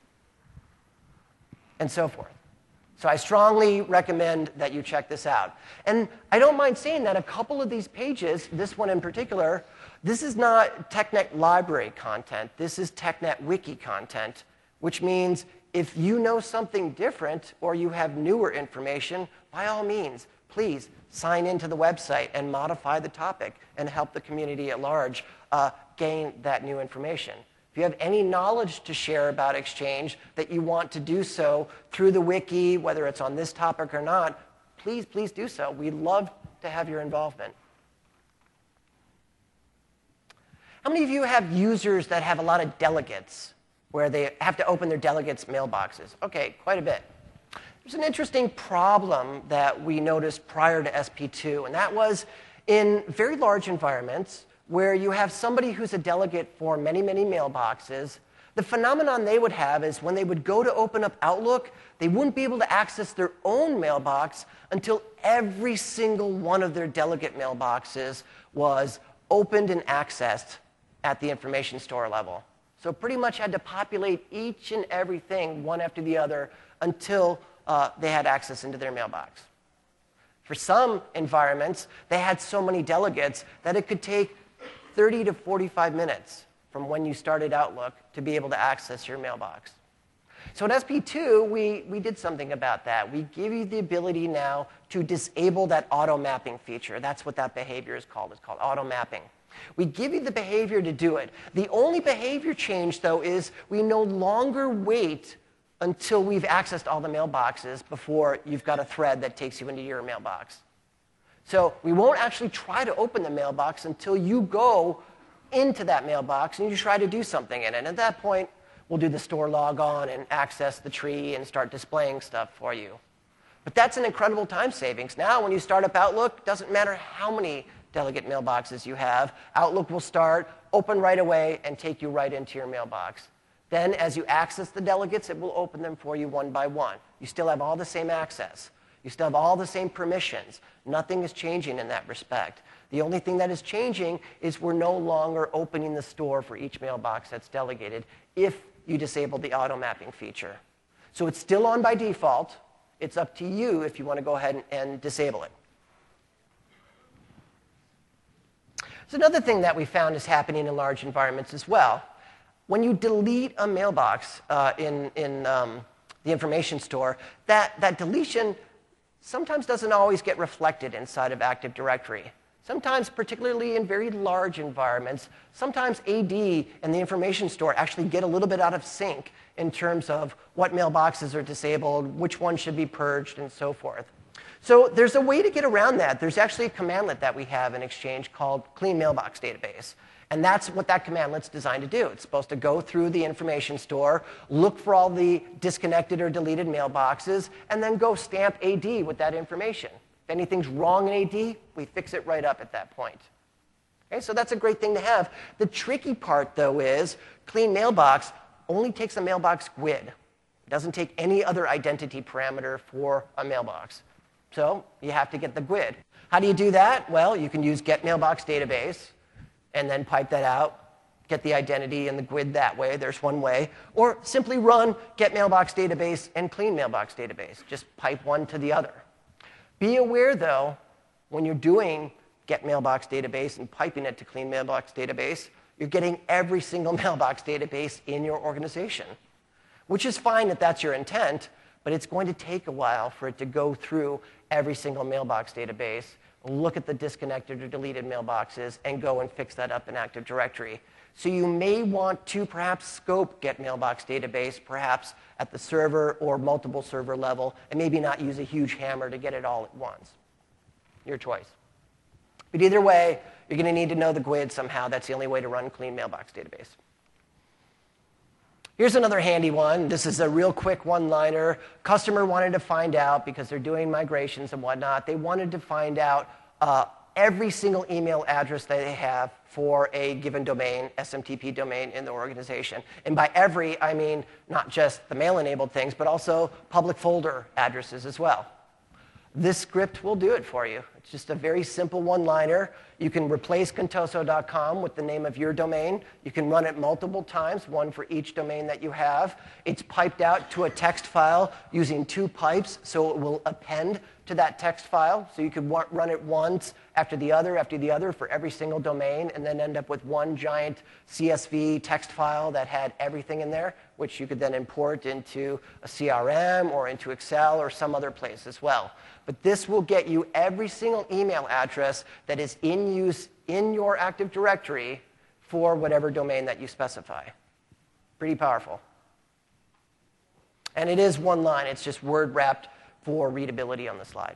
And so forth. So I strongly recommend that you check this out. And I don't mind saying that a couple of these pages, this one in particular, this is not TechNet library content. This is TechNet wiki content, which means if you know something different or you have newer information, by all means, please sign into the website and modify the topic and help the community at large uh, gain that new information. If you have any knowledge to share about Exchange that you want to do so through the wiki, whether it's on this topic or not, please, please do so. We'd love to have your involvement. How many of you have users that have a lot of delegates where they have to open their delegates' mailboxes? Okay, quite a bit. There's an interesting problem that we noticed prior to S P two, and that was in very large environments where you have somebody who's a delegate for many, many mailboxes, the phenomenon they would have is when they would go to open up Outlook, they wouldn't be able to access their own mailbox until every single one of their delegate mailboxes was opened and accessed at the information store level. So pretty much had to populate each and everything one after the other until uh, they had access into their mailbox. For some environments, they had so many delegates that it could take thirty to forty-five minutes from when you started Outlook to be able to access your mailbox. So at S P two, we, we did something about that. We give you the ability now to disable that auto mapping feature. That's what that behavior is called. It's called auto mapping. We give you the behavior to do it. The only behavior change, though, is we no longer wait until we've accessed all the mailboxes before you've got a thread that takes you into your mailbox. So we won't actually try to open the mailbox until you go into that mailbox and you try to do something in it. And at that point, we'll do the store logon and access the tree and start displaying stuff for you. But that's an incredible time savings. Now, when you start up Outlook, it doesn't matter how many delegate mailboxes you have. Outlook will start, open right away, and take you right into your mailbox. Then, as you access the delegates, it will open them for you one by one. You still have all the same access. You still have all the same permissions. Nothing is changing in that respect. The only thing that is changing is we're no longer opening the store for each mailbox that's delegated if you disable the auto mapping feature. So it's still on by default. It's up to you if you want to go ahead and, and disable it. So another thing that we found is happening in large environments as well. When you delete a mailbox uh, in, in um, the information store, that, that deletion sometimes doesn't always get reflected inside of Active Directory. Sometimes, particularly in very large environments, sometimes A D and the information store actually get a little bit out of sync in terms of what mailboxes are disabled, which ones should be purged, and so forth. So there's a way to get around that. There's actually a commandlet that we have in Exchange called Clean Mailbox Database. And that's what that commandlet's designed to do. It's supposed to go through the information store, look for all the disconnected or deleted mailboxes, and then go stamp A D with that information. If anything's wrong in A D, we fix it right up at that point. Okay, so that's a great thing to have. The tricky part, though, is Clean Mailbox only takes a mailbox G U I D. It doesn't take any other identity parameter for a mailbox. So you have to get the G U I D. How do you do that? Well, you can use Get Mailbox Database and then pipe that out, get the identity and the G U I D that way. There's one way. Or simply run Get Mailbox Database and Clean Mailbox Database. Just pipe one to the other. Be aware, though, when you're doing Get Mailbox Database and piping it to Clean Mailbox Database, you're getting every single mailbox database in your organization, which is fine if that's your intent, but it's going to take a while for it to go through every single mailbox database, look at the disconnected or deleted mailboxes, and go and fix that up in Active Directory. So you may want to perhaps scope Get Mailbox Database, perhaps at the server or multiple server level, and maybe not use a huge hammer to get it all at once. Your choice. But either way, you're going to need to know the G U I D somehow. That's the only way to run Clean Mailbox Database. Here's another handy one. This is a real quick one-liner. Customer wanted to find out, because they're doing migrations and whatnot, they wanted to find out uh, every single email address that they have for a given domain, S M T P domain in the organization. And by every, I mean not just the mail-enabled things, but also public folder addresses as well. This script will do it for you. It's just a very simple one-liner. You can replace contoso dot com with the name of your domain. You can run it multiple times, one for each domain that you have. It's piped out to a text file using two pipes, so it will append to that text file. So you could run it once after the other after the other for every single domain, and then end up with one giant C S V text file that had everything in there, which you could then import into a C R M or into Excel or some other place as well. But this will get you every single email address that is in use in your Active Directory for whatever domain that you specify. Pretty powerful. And it is one line. It's just word wrapped for readability on the slide.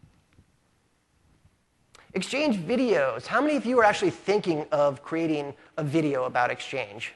Exchange videos. How many of you are actually thinking of creating a video about Exchange?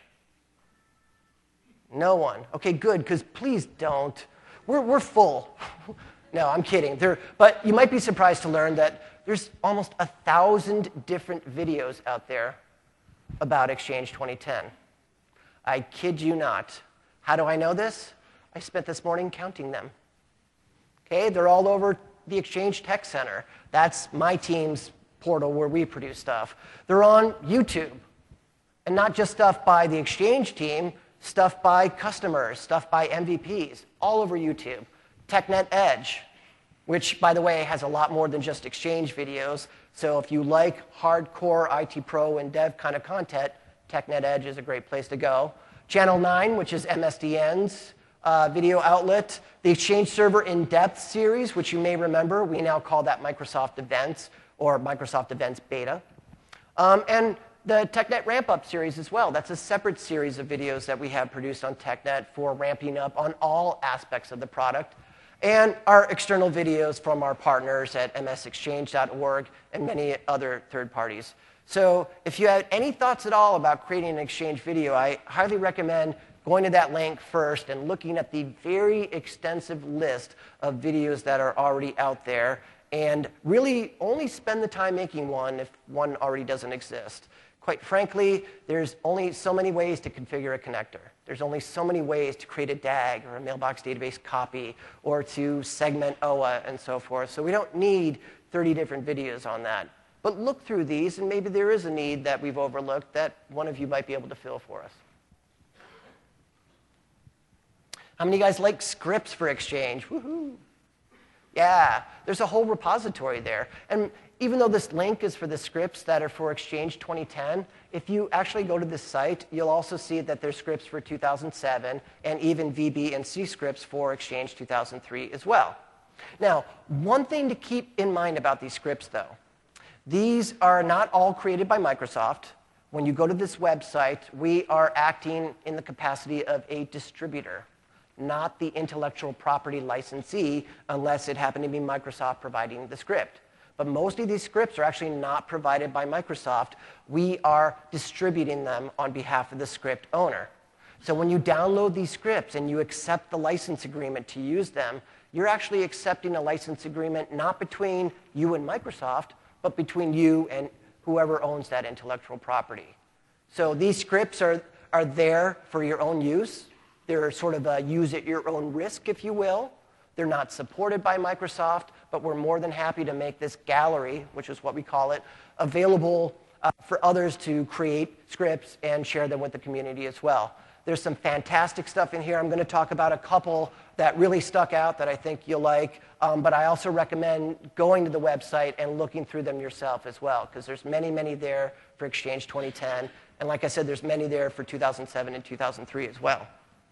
No one. OK, good, because please don't. We're, we're full. No, I'm kidding. There, but you might be surprised to learn that there's almost a thousand different videos out there about Exchange twenty ten. I kid you not. How do I know this? I spent this morning counting them. Okay, they're all over the Exchange Tech Center. That's my team's portal where we produce stuff. They're on YouTube. And not just stuff by the Exchange team, stuff by customers, stuff by M V Ps, all over YouTube. TechNet Edge, which, by the way, has a lot more than just Exchange videos. So if you like hardcore I T pro and dev kind of content, TechNet Edge is a great place to go. Channel nine, which is M S D N's uh, video outlet. The Exchange Server In-Depth series, which you may remember, we now call that Microsoft Events or Microsoft Events Beta. Um, and the TechNet Ramp-Up series as well. That's a separate series of videos that we have produced on TechNet for ramping up on all aspects of the product. And our external videos from our partners at M S exchange dot org and many other third parties. So if you had any thoughts at all about creating an Exchange video, I highly recommend going to that link first and looking at the very extensive list of videos that are already out there, and really only spend the time making one if one already doesn't exist. Quite frankly, there's only so many ways to configure a connector. There's only so many ways to create a D A G or a mailbox database copy or to segment O A and so forth. So we don't need thirty different videos on that. But look through these, and maybe there is a need that we've overlooked that one of you might be able to fill for us. How many of you guys like scripts for Exchange? Woohoo! Yeah, there's a whole repository there. And even though this link is for the scripts that are for Exchange twenty ten, if you actually go to this site, you'll also see that there's scripts for two thousand seven and even V B and C scripts for Exchange two thousand three as well. Now, one thing to keep in mind about these scripts, though, these are not all created by Microsoft. When you go to this website, we are acting in the capacity of a distributor, not the intellectual property licensee, unless it happened to be Microsoft providing the script. But most of these scripts are actually not provided by Microsoft. We are distributing them on behalf of the script owner. So when you download these scripts and you accept the license agreement to use them, you're actually accepting a license agreement not between you and Microsoft, but between you and whoever owns that intellectual property. So these scripts are, are there for your own use. They're sort of a use at your own risk, if you will. They're not supported by Microsoft, but we're more than happy to make this gallery, which is what we call it, available uh, for others to create scripts and share them with the community as well. There's some fantastic stuff in here. I'm going to talk about a couple that really stuck out that I think you'll like, um, but I also recommend going to the website and looking through them yourself as well, because there's many, many there for Exchange twenty ten. And like I said, there's many there for two thousand seven and two thousand three as well.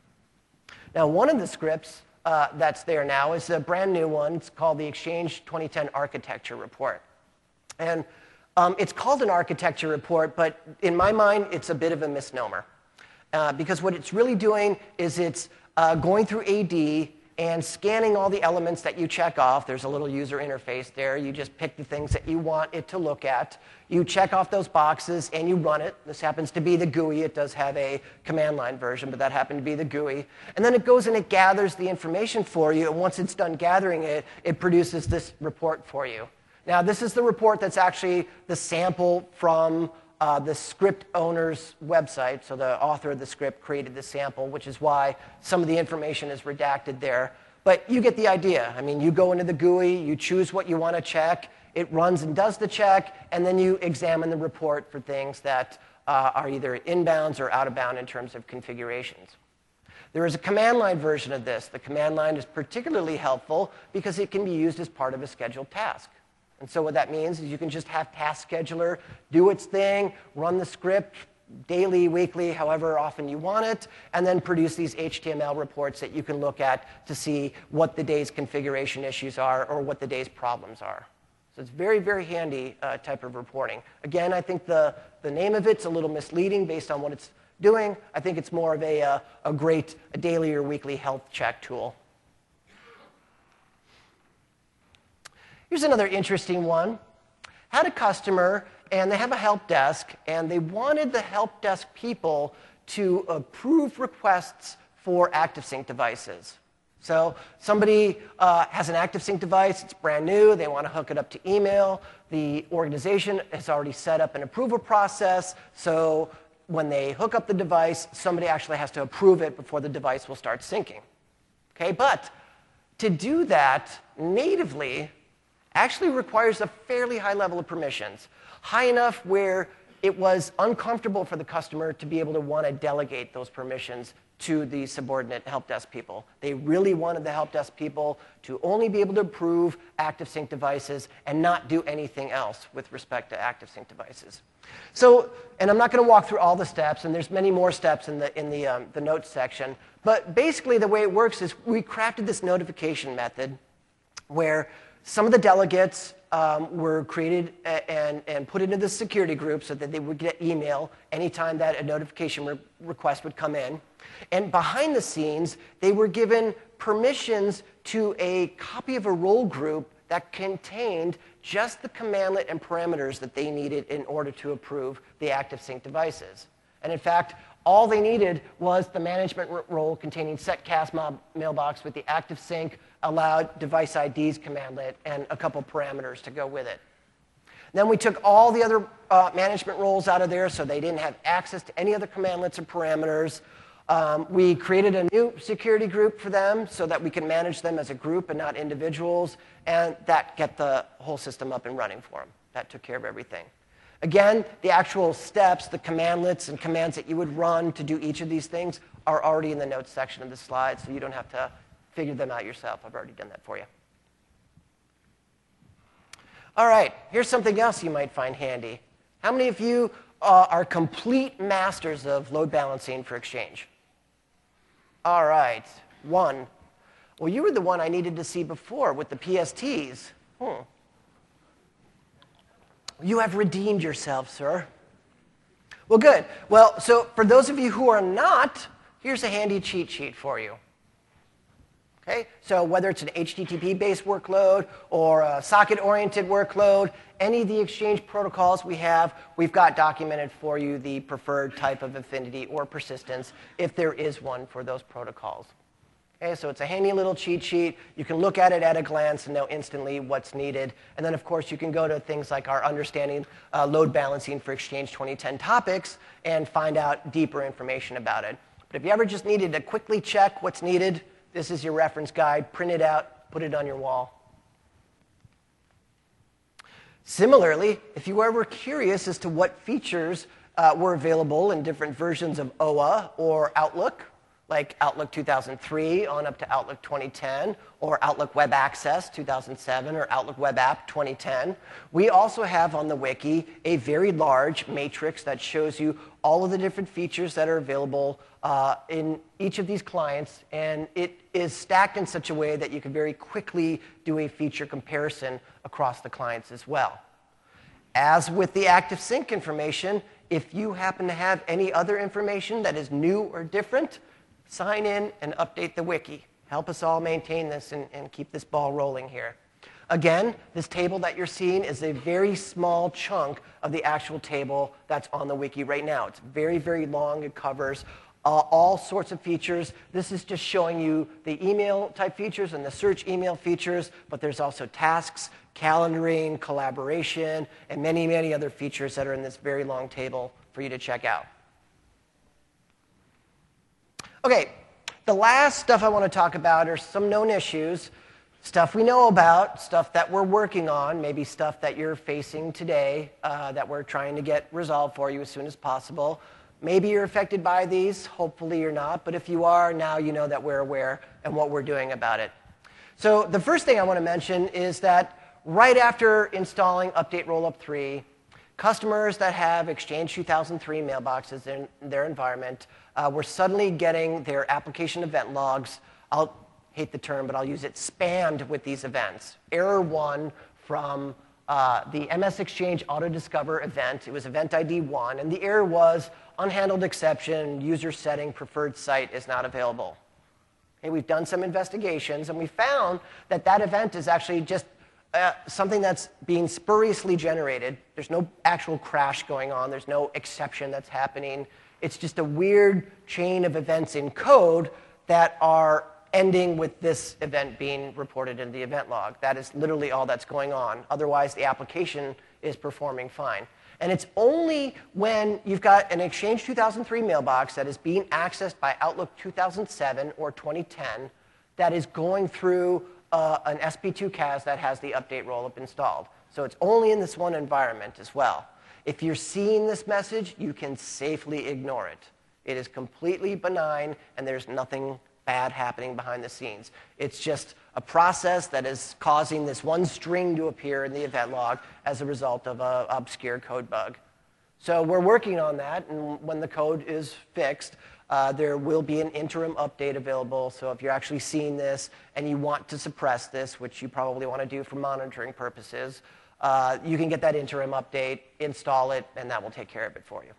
Now, one of the scripts uh, that's there now is a brand new one. It's called the Exchange twenty ten Architecture Report. And um, it's called an architecture report, but in my mind, it's a bit of a misnomer. Uh, because what it's really doing is it's uh, going through A D and scanning all the elements that you check off. There's a little user interface there. You just pick the things that you want it to look at. You check off those boxes and you run it. This happens to be the G U I. It does have a command line version, but that happened to be the G U I. And then it goes and it gathers the information for you. And once it's done gathering it, it produces this report for you. Now, this is the report that's actually the sample from Uh, the script owner's website. So the author of the script created the sample, which is why some of the information is redacted there. But you get the idea. I mean, you go into the G U I, you choose what you want to check, it runs and does the check, and then you examine the report for things that uh, are either inbounds or out of bound in terms of configurations. There is a command line version of this. The command line is particularly helpful because it can be used as part of a scheduled task. And so what that means is you can just have Task Scheduler do its thing, run the script daily, weekly, however often you want it, and then produce these H T M L reports that you can look at to see what the day's configuration issues are or what the day's problems are. So it's very, very handy uh, type of reporting. Again, I think the, the name of it's a little misleading based on what it's doing. I think it's more of a, uh, a great a daily or weekly health check tool. Here's another interesting one. Had a customer, and they have a help desk, and they wanted the help desk people to approve requests for ActiveSync devices. So somebody uh, has an ActiveSync device, it's brand new, they want to hook it up to email. The organization has already set up an approval process, so when they hook up the device, somebody actually has to approve it before the device will start syncing. Okay, but to do that natively actually requires a fairly high level of permissions, high enough where it was uncomfortable for the customer to be able to want to delegate those permissions to the subordinate help desk people. They really wanted the help desk people to only be able to approve ActiveSync devices and not do anything else with respect to ActiveSync devices. So, and I'm not going to walk through all the steps, and there's many more steps in the, in the, um, the notes section, but basically the way it works is we crafted this notification method where some of the delegates um, were created and, and put into the security group so that they would get email anytime that a notification re request would come in. And behind the scenes, they were given permissions to a copy of a role group that contained just the commandlet and parameters that they needed in order to approve the ActiveSync devices. And in fact, all they needed was the management role containing set cast mailbox with the ActiveSync allowed device I Ds commandlet and a couple parameters to go with it. Then we took all the other uh, management roles out of there so they didn't have access to any other commandlets or parameters. Um, we created a new security group for them so that we can manage them as a group and not individuals, and that get the whole system up and running for them. That took care of everything. Again, the actual steps, the commandlets and commands that you would run to do each of these things are already in the notes section of the slide, so you don't have to figure them out yourself. I've already done that for you. All right, here's something else you might find handy. How many of you uh, are complete masters of load balancing for Exchange? All right, one. Well, you were the one I needed to see before with the P S Ts. Hmm. You have redeemed yourself, sir. Well, good. Well, so for those of you who are not, here's a handy cheat sheet for you. Okay? So whether it's an H T T P-based workload or a socket-oriented workload, any of the Exchange protocols we have, we've got documented for you the preferred type of affinity or persistence if there is one for those protocols. Okay, so it's a handy little cheat sheet. You can look at it at a glance and know instantly what's needed. And then, of course, you can go to things like our Understanding uh, Load Balancing for Exchange twenty ten Topics and find out deeper information about it. But if you ever just needed to quickly check what's needed, this is your reference guide. Print it out, put it on your wall. Similarly, if you were ever curious as to what features uh, were available in different versions of O A or Outlook, like Outlook two thousand three on up to Outlook twenty ten, or Outlook Web Access two thousand seven, or Outlook Web App twenty ten. We also have on the wiki a very large matrix that shows you all of the different features that are available uh, in each of these clients, and it is stacked in such a way that you can very quickly do a feature comparison across the clients as well. As with the ActiveSync information, if you happen to have any other information that is new or different, sign in and update the wiki. Help us all maintain this and, and keep this ball rolling here. Again, this table that you're seeing is a very small chunk of the actual table that's on the wiki right now. It's very, very long. It covers uh, all sorts of features. This is just showing you the email type features and the search email features, but there's also tasks, calendaring, collaboration, and many, many other features that are in this very long table for you to check out. Okay, the last stuff I want to talk about are some known issues, stuff we know about, stuff that we're working on, maybe stuff that you're facing today uh, that we're trying to get resolved for you as soon as possible. Maybe you're affected by these, hopefully you're not, but if you are, now you know that we're aware and what we're doing about it. So the first thing I want to mention is that right after installing Update Rollup three, customers that have Exchange two thousand three mailboxes in their environment uh, were suddenly getting their application event logs, I'll hate the term, but I'll use it, spammed with these events. Error one from uh, the M S Exchange Auto Discover event. It was event I D one, and the error was unhandled exception, user setting, preferred site is not available. Okay, we've done some investigations, and we found that that event is actually just Uh, something that's being spuriously generated. There's no actual crash going on. There's no exception that's happening. It's just a weird chain of events in code that are ending with this event being reported in the event log. That is literally all that's going on. Otherwise, the application is performing fine. And it's only when you've got an Exchange two thousand three mailbox that is being accessed by Outlook two thousand seven or twenty ten that is going through Uh, an S P two C A S that has the update rollup installed. So it's only in this one environment as well. If you're seeing this message, you can safely ignore it. It is completely benign, and there's nothing bad happening behind the scenes. It's just a process that is causing this one string to appear in the event log as a result of an obscure code bug. So we're working on that, and when the code is fixed, Uh, there will be an interim update available, so if you're actually seeing this and you want to suppress this, which you probably want to do for monitoring purposes, uh, you can get that interim update, install it, and that will take care of it for you.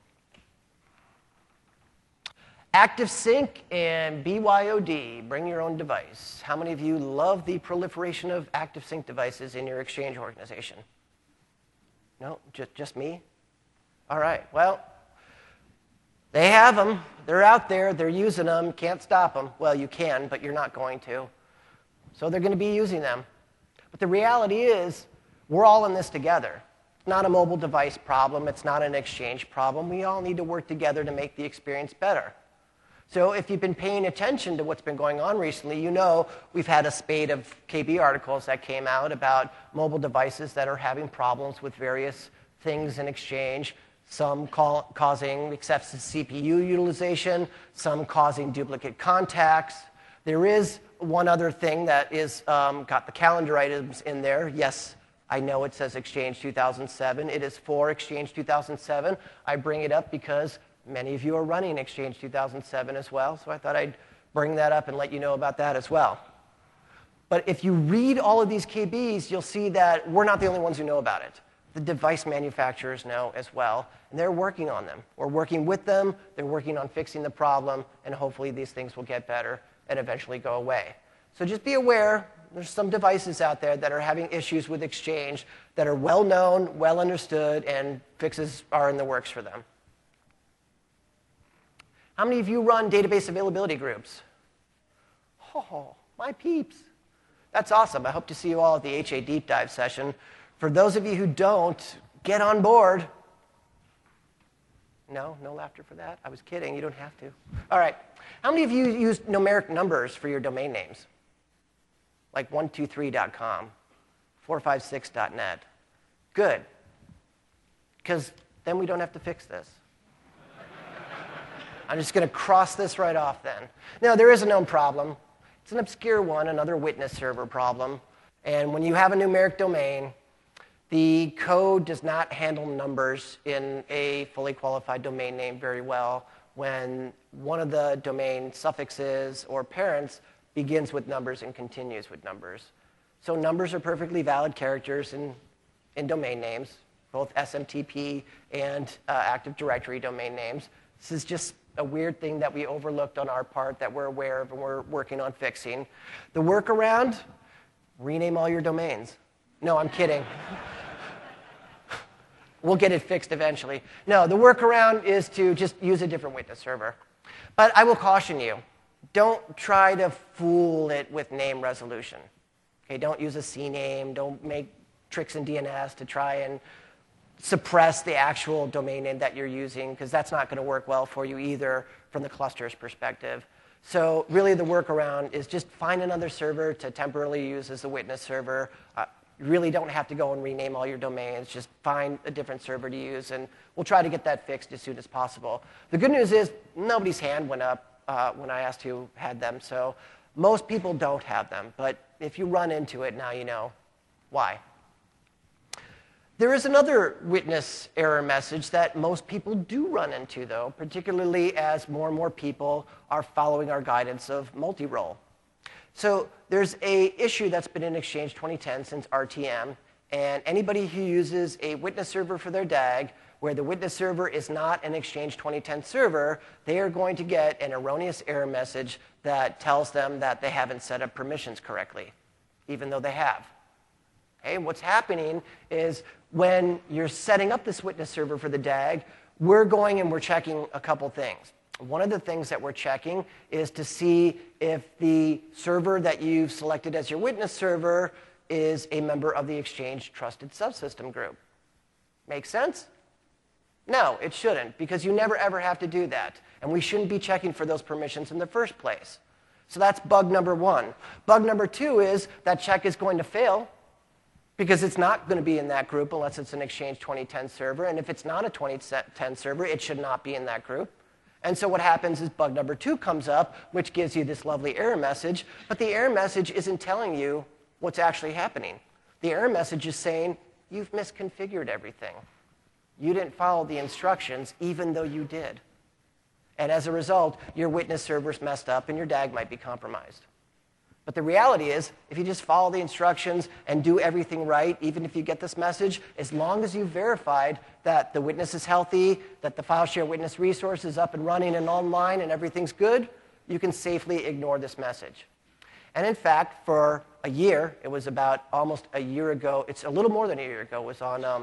ActiveSync and B Y O D, bring your own device. How many of you love the proliferation of ActiveSync devices in your Exchange organization? No, just, just me? All right, well, they have them. They're out there. They're using them. Can't stop them. Well, you can, but you're not going to. So they're going to be using them. But the reality is, we're all in this together. It's not a mobile device problem. It's not an Exchange problem. We all need to work together to make the experience better. So if you've been paying attention to what's been going on recently, you know we've had a spate of K B articles that came out about mobile devices that are having problems with various things in Exchange. Some call, causing excessive C P U utilization, some causing duplicate contacts. There is one other thing that is um, got the calendar items in there. Yes, I know it says Exchange two thousand seven. It is for Exchange two thousand seven. I bring it up because many of you are running Exchange two thousand seven as well, so I thought I'd bring that up and let you know about that as well. But if you read all of these K Bs, you'll see that we're not the only ones who know about it. The device manufacturers know as well, and they're working on them. We're working with them, they're working on fixing the problem, and hopefully these things will get better and eventually go away. So just be aware, there's some devices out there that are having issues with Exchange that are well known, well understood, and fixes are in the works for them. How many of you run database availability groups? Oh, my peeps. That's awesome. I hope to see you all at the H A Deep Dive session. For those of you who don't, get on board. No, no laughter for that? I was kidding. You don't have to. All right. How many of you use numeric numbers for your domain names? Like one two three dot com, four five six dot net. Good. Because then we don't have to fix this. I'm just going to cross this right off then. No, there is a known problem. It's an obscure one, another witness server problem. And when you have a numeric domain, the code does not handle numbers in a fully qualified domain name very well when one of the domain suffixes or parents begins with numbers and continues with numbers. So numbers are perfectly valid characters in, in domain names, both S M T P and uh, Active Directory domain names. This is just a weird thing that we overlooked on our part that we're aware of and we're working on fixing. The workaround, rename all your domains. No, I'm kidding. We'll get it fixed eventually. No, the workaround is to just use a different witness server. But I will caution you, don't try to fool it with name resolution. Okay, don't use a C name, don't make tricks in D N S to try and suppress the actual domain name that you're using, because that's not going to work well for you either from the cluster's perspective. So really the workaround is just find another server to temporarily use as a witness server. Uh, you really don't have to go and rename all your domains. Just find a different server to use, and we'll try to get that fixed as soon as possible. The good news is nobody's hand went up uh, when I asked who had them, so most people don't have them. But if you run into it, now you know why. There is another witness error message that most people do run into, though, particularly as more and more people are following our guidance of multi-role. So there's an issue that's been in Exchange twenty ten since R T M, and anybody who uses a witness server for their D A G, where the witness server is not an Exchange twenty ten server, they are going to get an erroneous error message that tells them that they haven't set up permissions correctly, even though they have. Okay, what's happening is when you're setting up this witness server for the D A G, we're going and we're checking a couple things. One of the things that we're checking is to see if the server that you've selected as your witness server is a member of the Exchange Trusted Subsystem group. Make sense? No, it shouldn't, because you never ever have to do that. And we shouldn't be checking for those permissions in the first place. So that's bug number one. Bug number two is that check is going to fail, because it's not going to be in that group unless it's an Exchange twenty ten server. And if it's not a twenty ten server, it should not be in that group. And so what happens is bug number two comes up, which gives you this lovely error message. But the error message isn't telling you what's actually happening. The error message is saying, you've misconfigured everything. You didn't follow the instructions, even though you did. And as a result, your witness server's messed up and your D A G might be compromised. But the reality is, if you just follow the instructions and do everything right, even if you get this message, as long as you've verified that the witness is healthy, that the file share witness resource is up and running and online and everything's good, you can safely ignore this message. And in fact, for a year, it was about almost a year ago, it's a little more than a year ago, it was on um,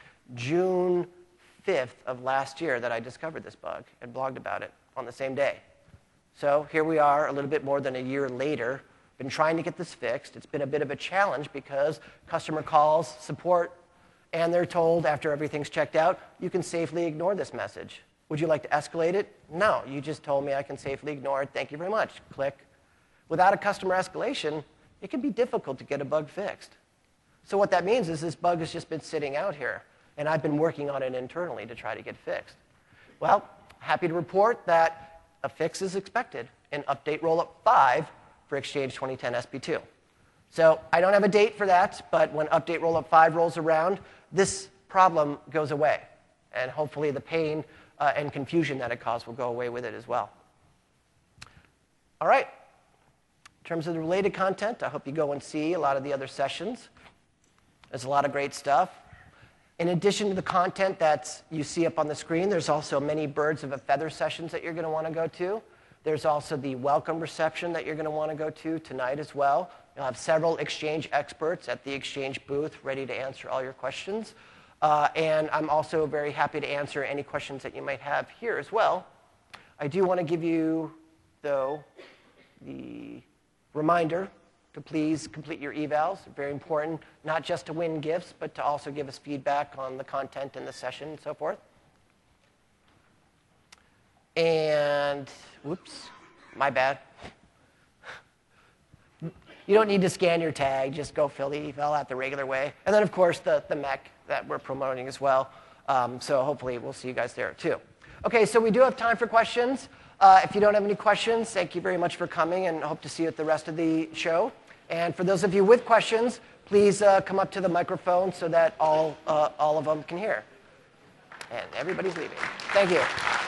June fifth of last year that I discovered this bug and blogged about it on the same day. So here we are, a little bit more than a year later. Been trying to get this fixed. It's been a bit of a challenge because customer calls support, and they're told after everything's checked out, you can safely ignore this message. Would you like to escalate it? No, you just told me I can safely ignore it. Thank you very much. Click. Without a customer escalation, it can be difficult to get a bug fixed. So what that means is this bug has just been sitting out here, and I've been working on it internally to try to get fixed. Well, happy to report that a fix is expected in update rollup five for Exchange twenty ten S P two. So I don't have a date for that, but when update rollup five rolls around, this problem goes away. And hopefully the pain uh, and confusion that it caused will go away with it as well. All right. In terms of the related content, I hope you go and see a lot of the other sessions. There's a lot of great stuff. In addition to the content that you see up on the screen, there's also many birds of a feather sessions that you're going to want to go to. There's also the welcome reception that you're going to want to go to tonight as well. You'll have several Exchange experts at the Exchange booth ready to answer all your questions. Uh, and I'm also very happy to answer any questions that you might have here as well. I do want to give you, though, the reminder to please complete your evals. Very important, not just to win gifts, but to also give us feedback on the content in the session and so forth. And, whoops, my bad. You don't need to scan your tag. Just go fill the eval out the regular way. And then, of course, the, the mech that we're promoting as well. Um, so hopefully we'll see you guys there, too. OK, so we do have time for questions. Uh, if you don't have any questions, thank you very much for coming, and hope to see you at the rest of the show. And for those of you with questions, please uh, come up to the microphone so that all, uh, all of them can hear. And everybody's leaving. Thank you.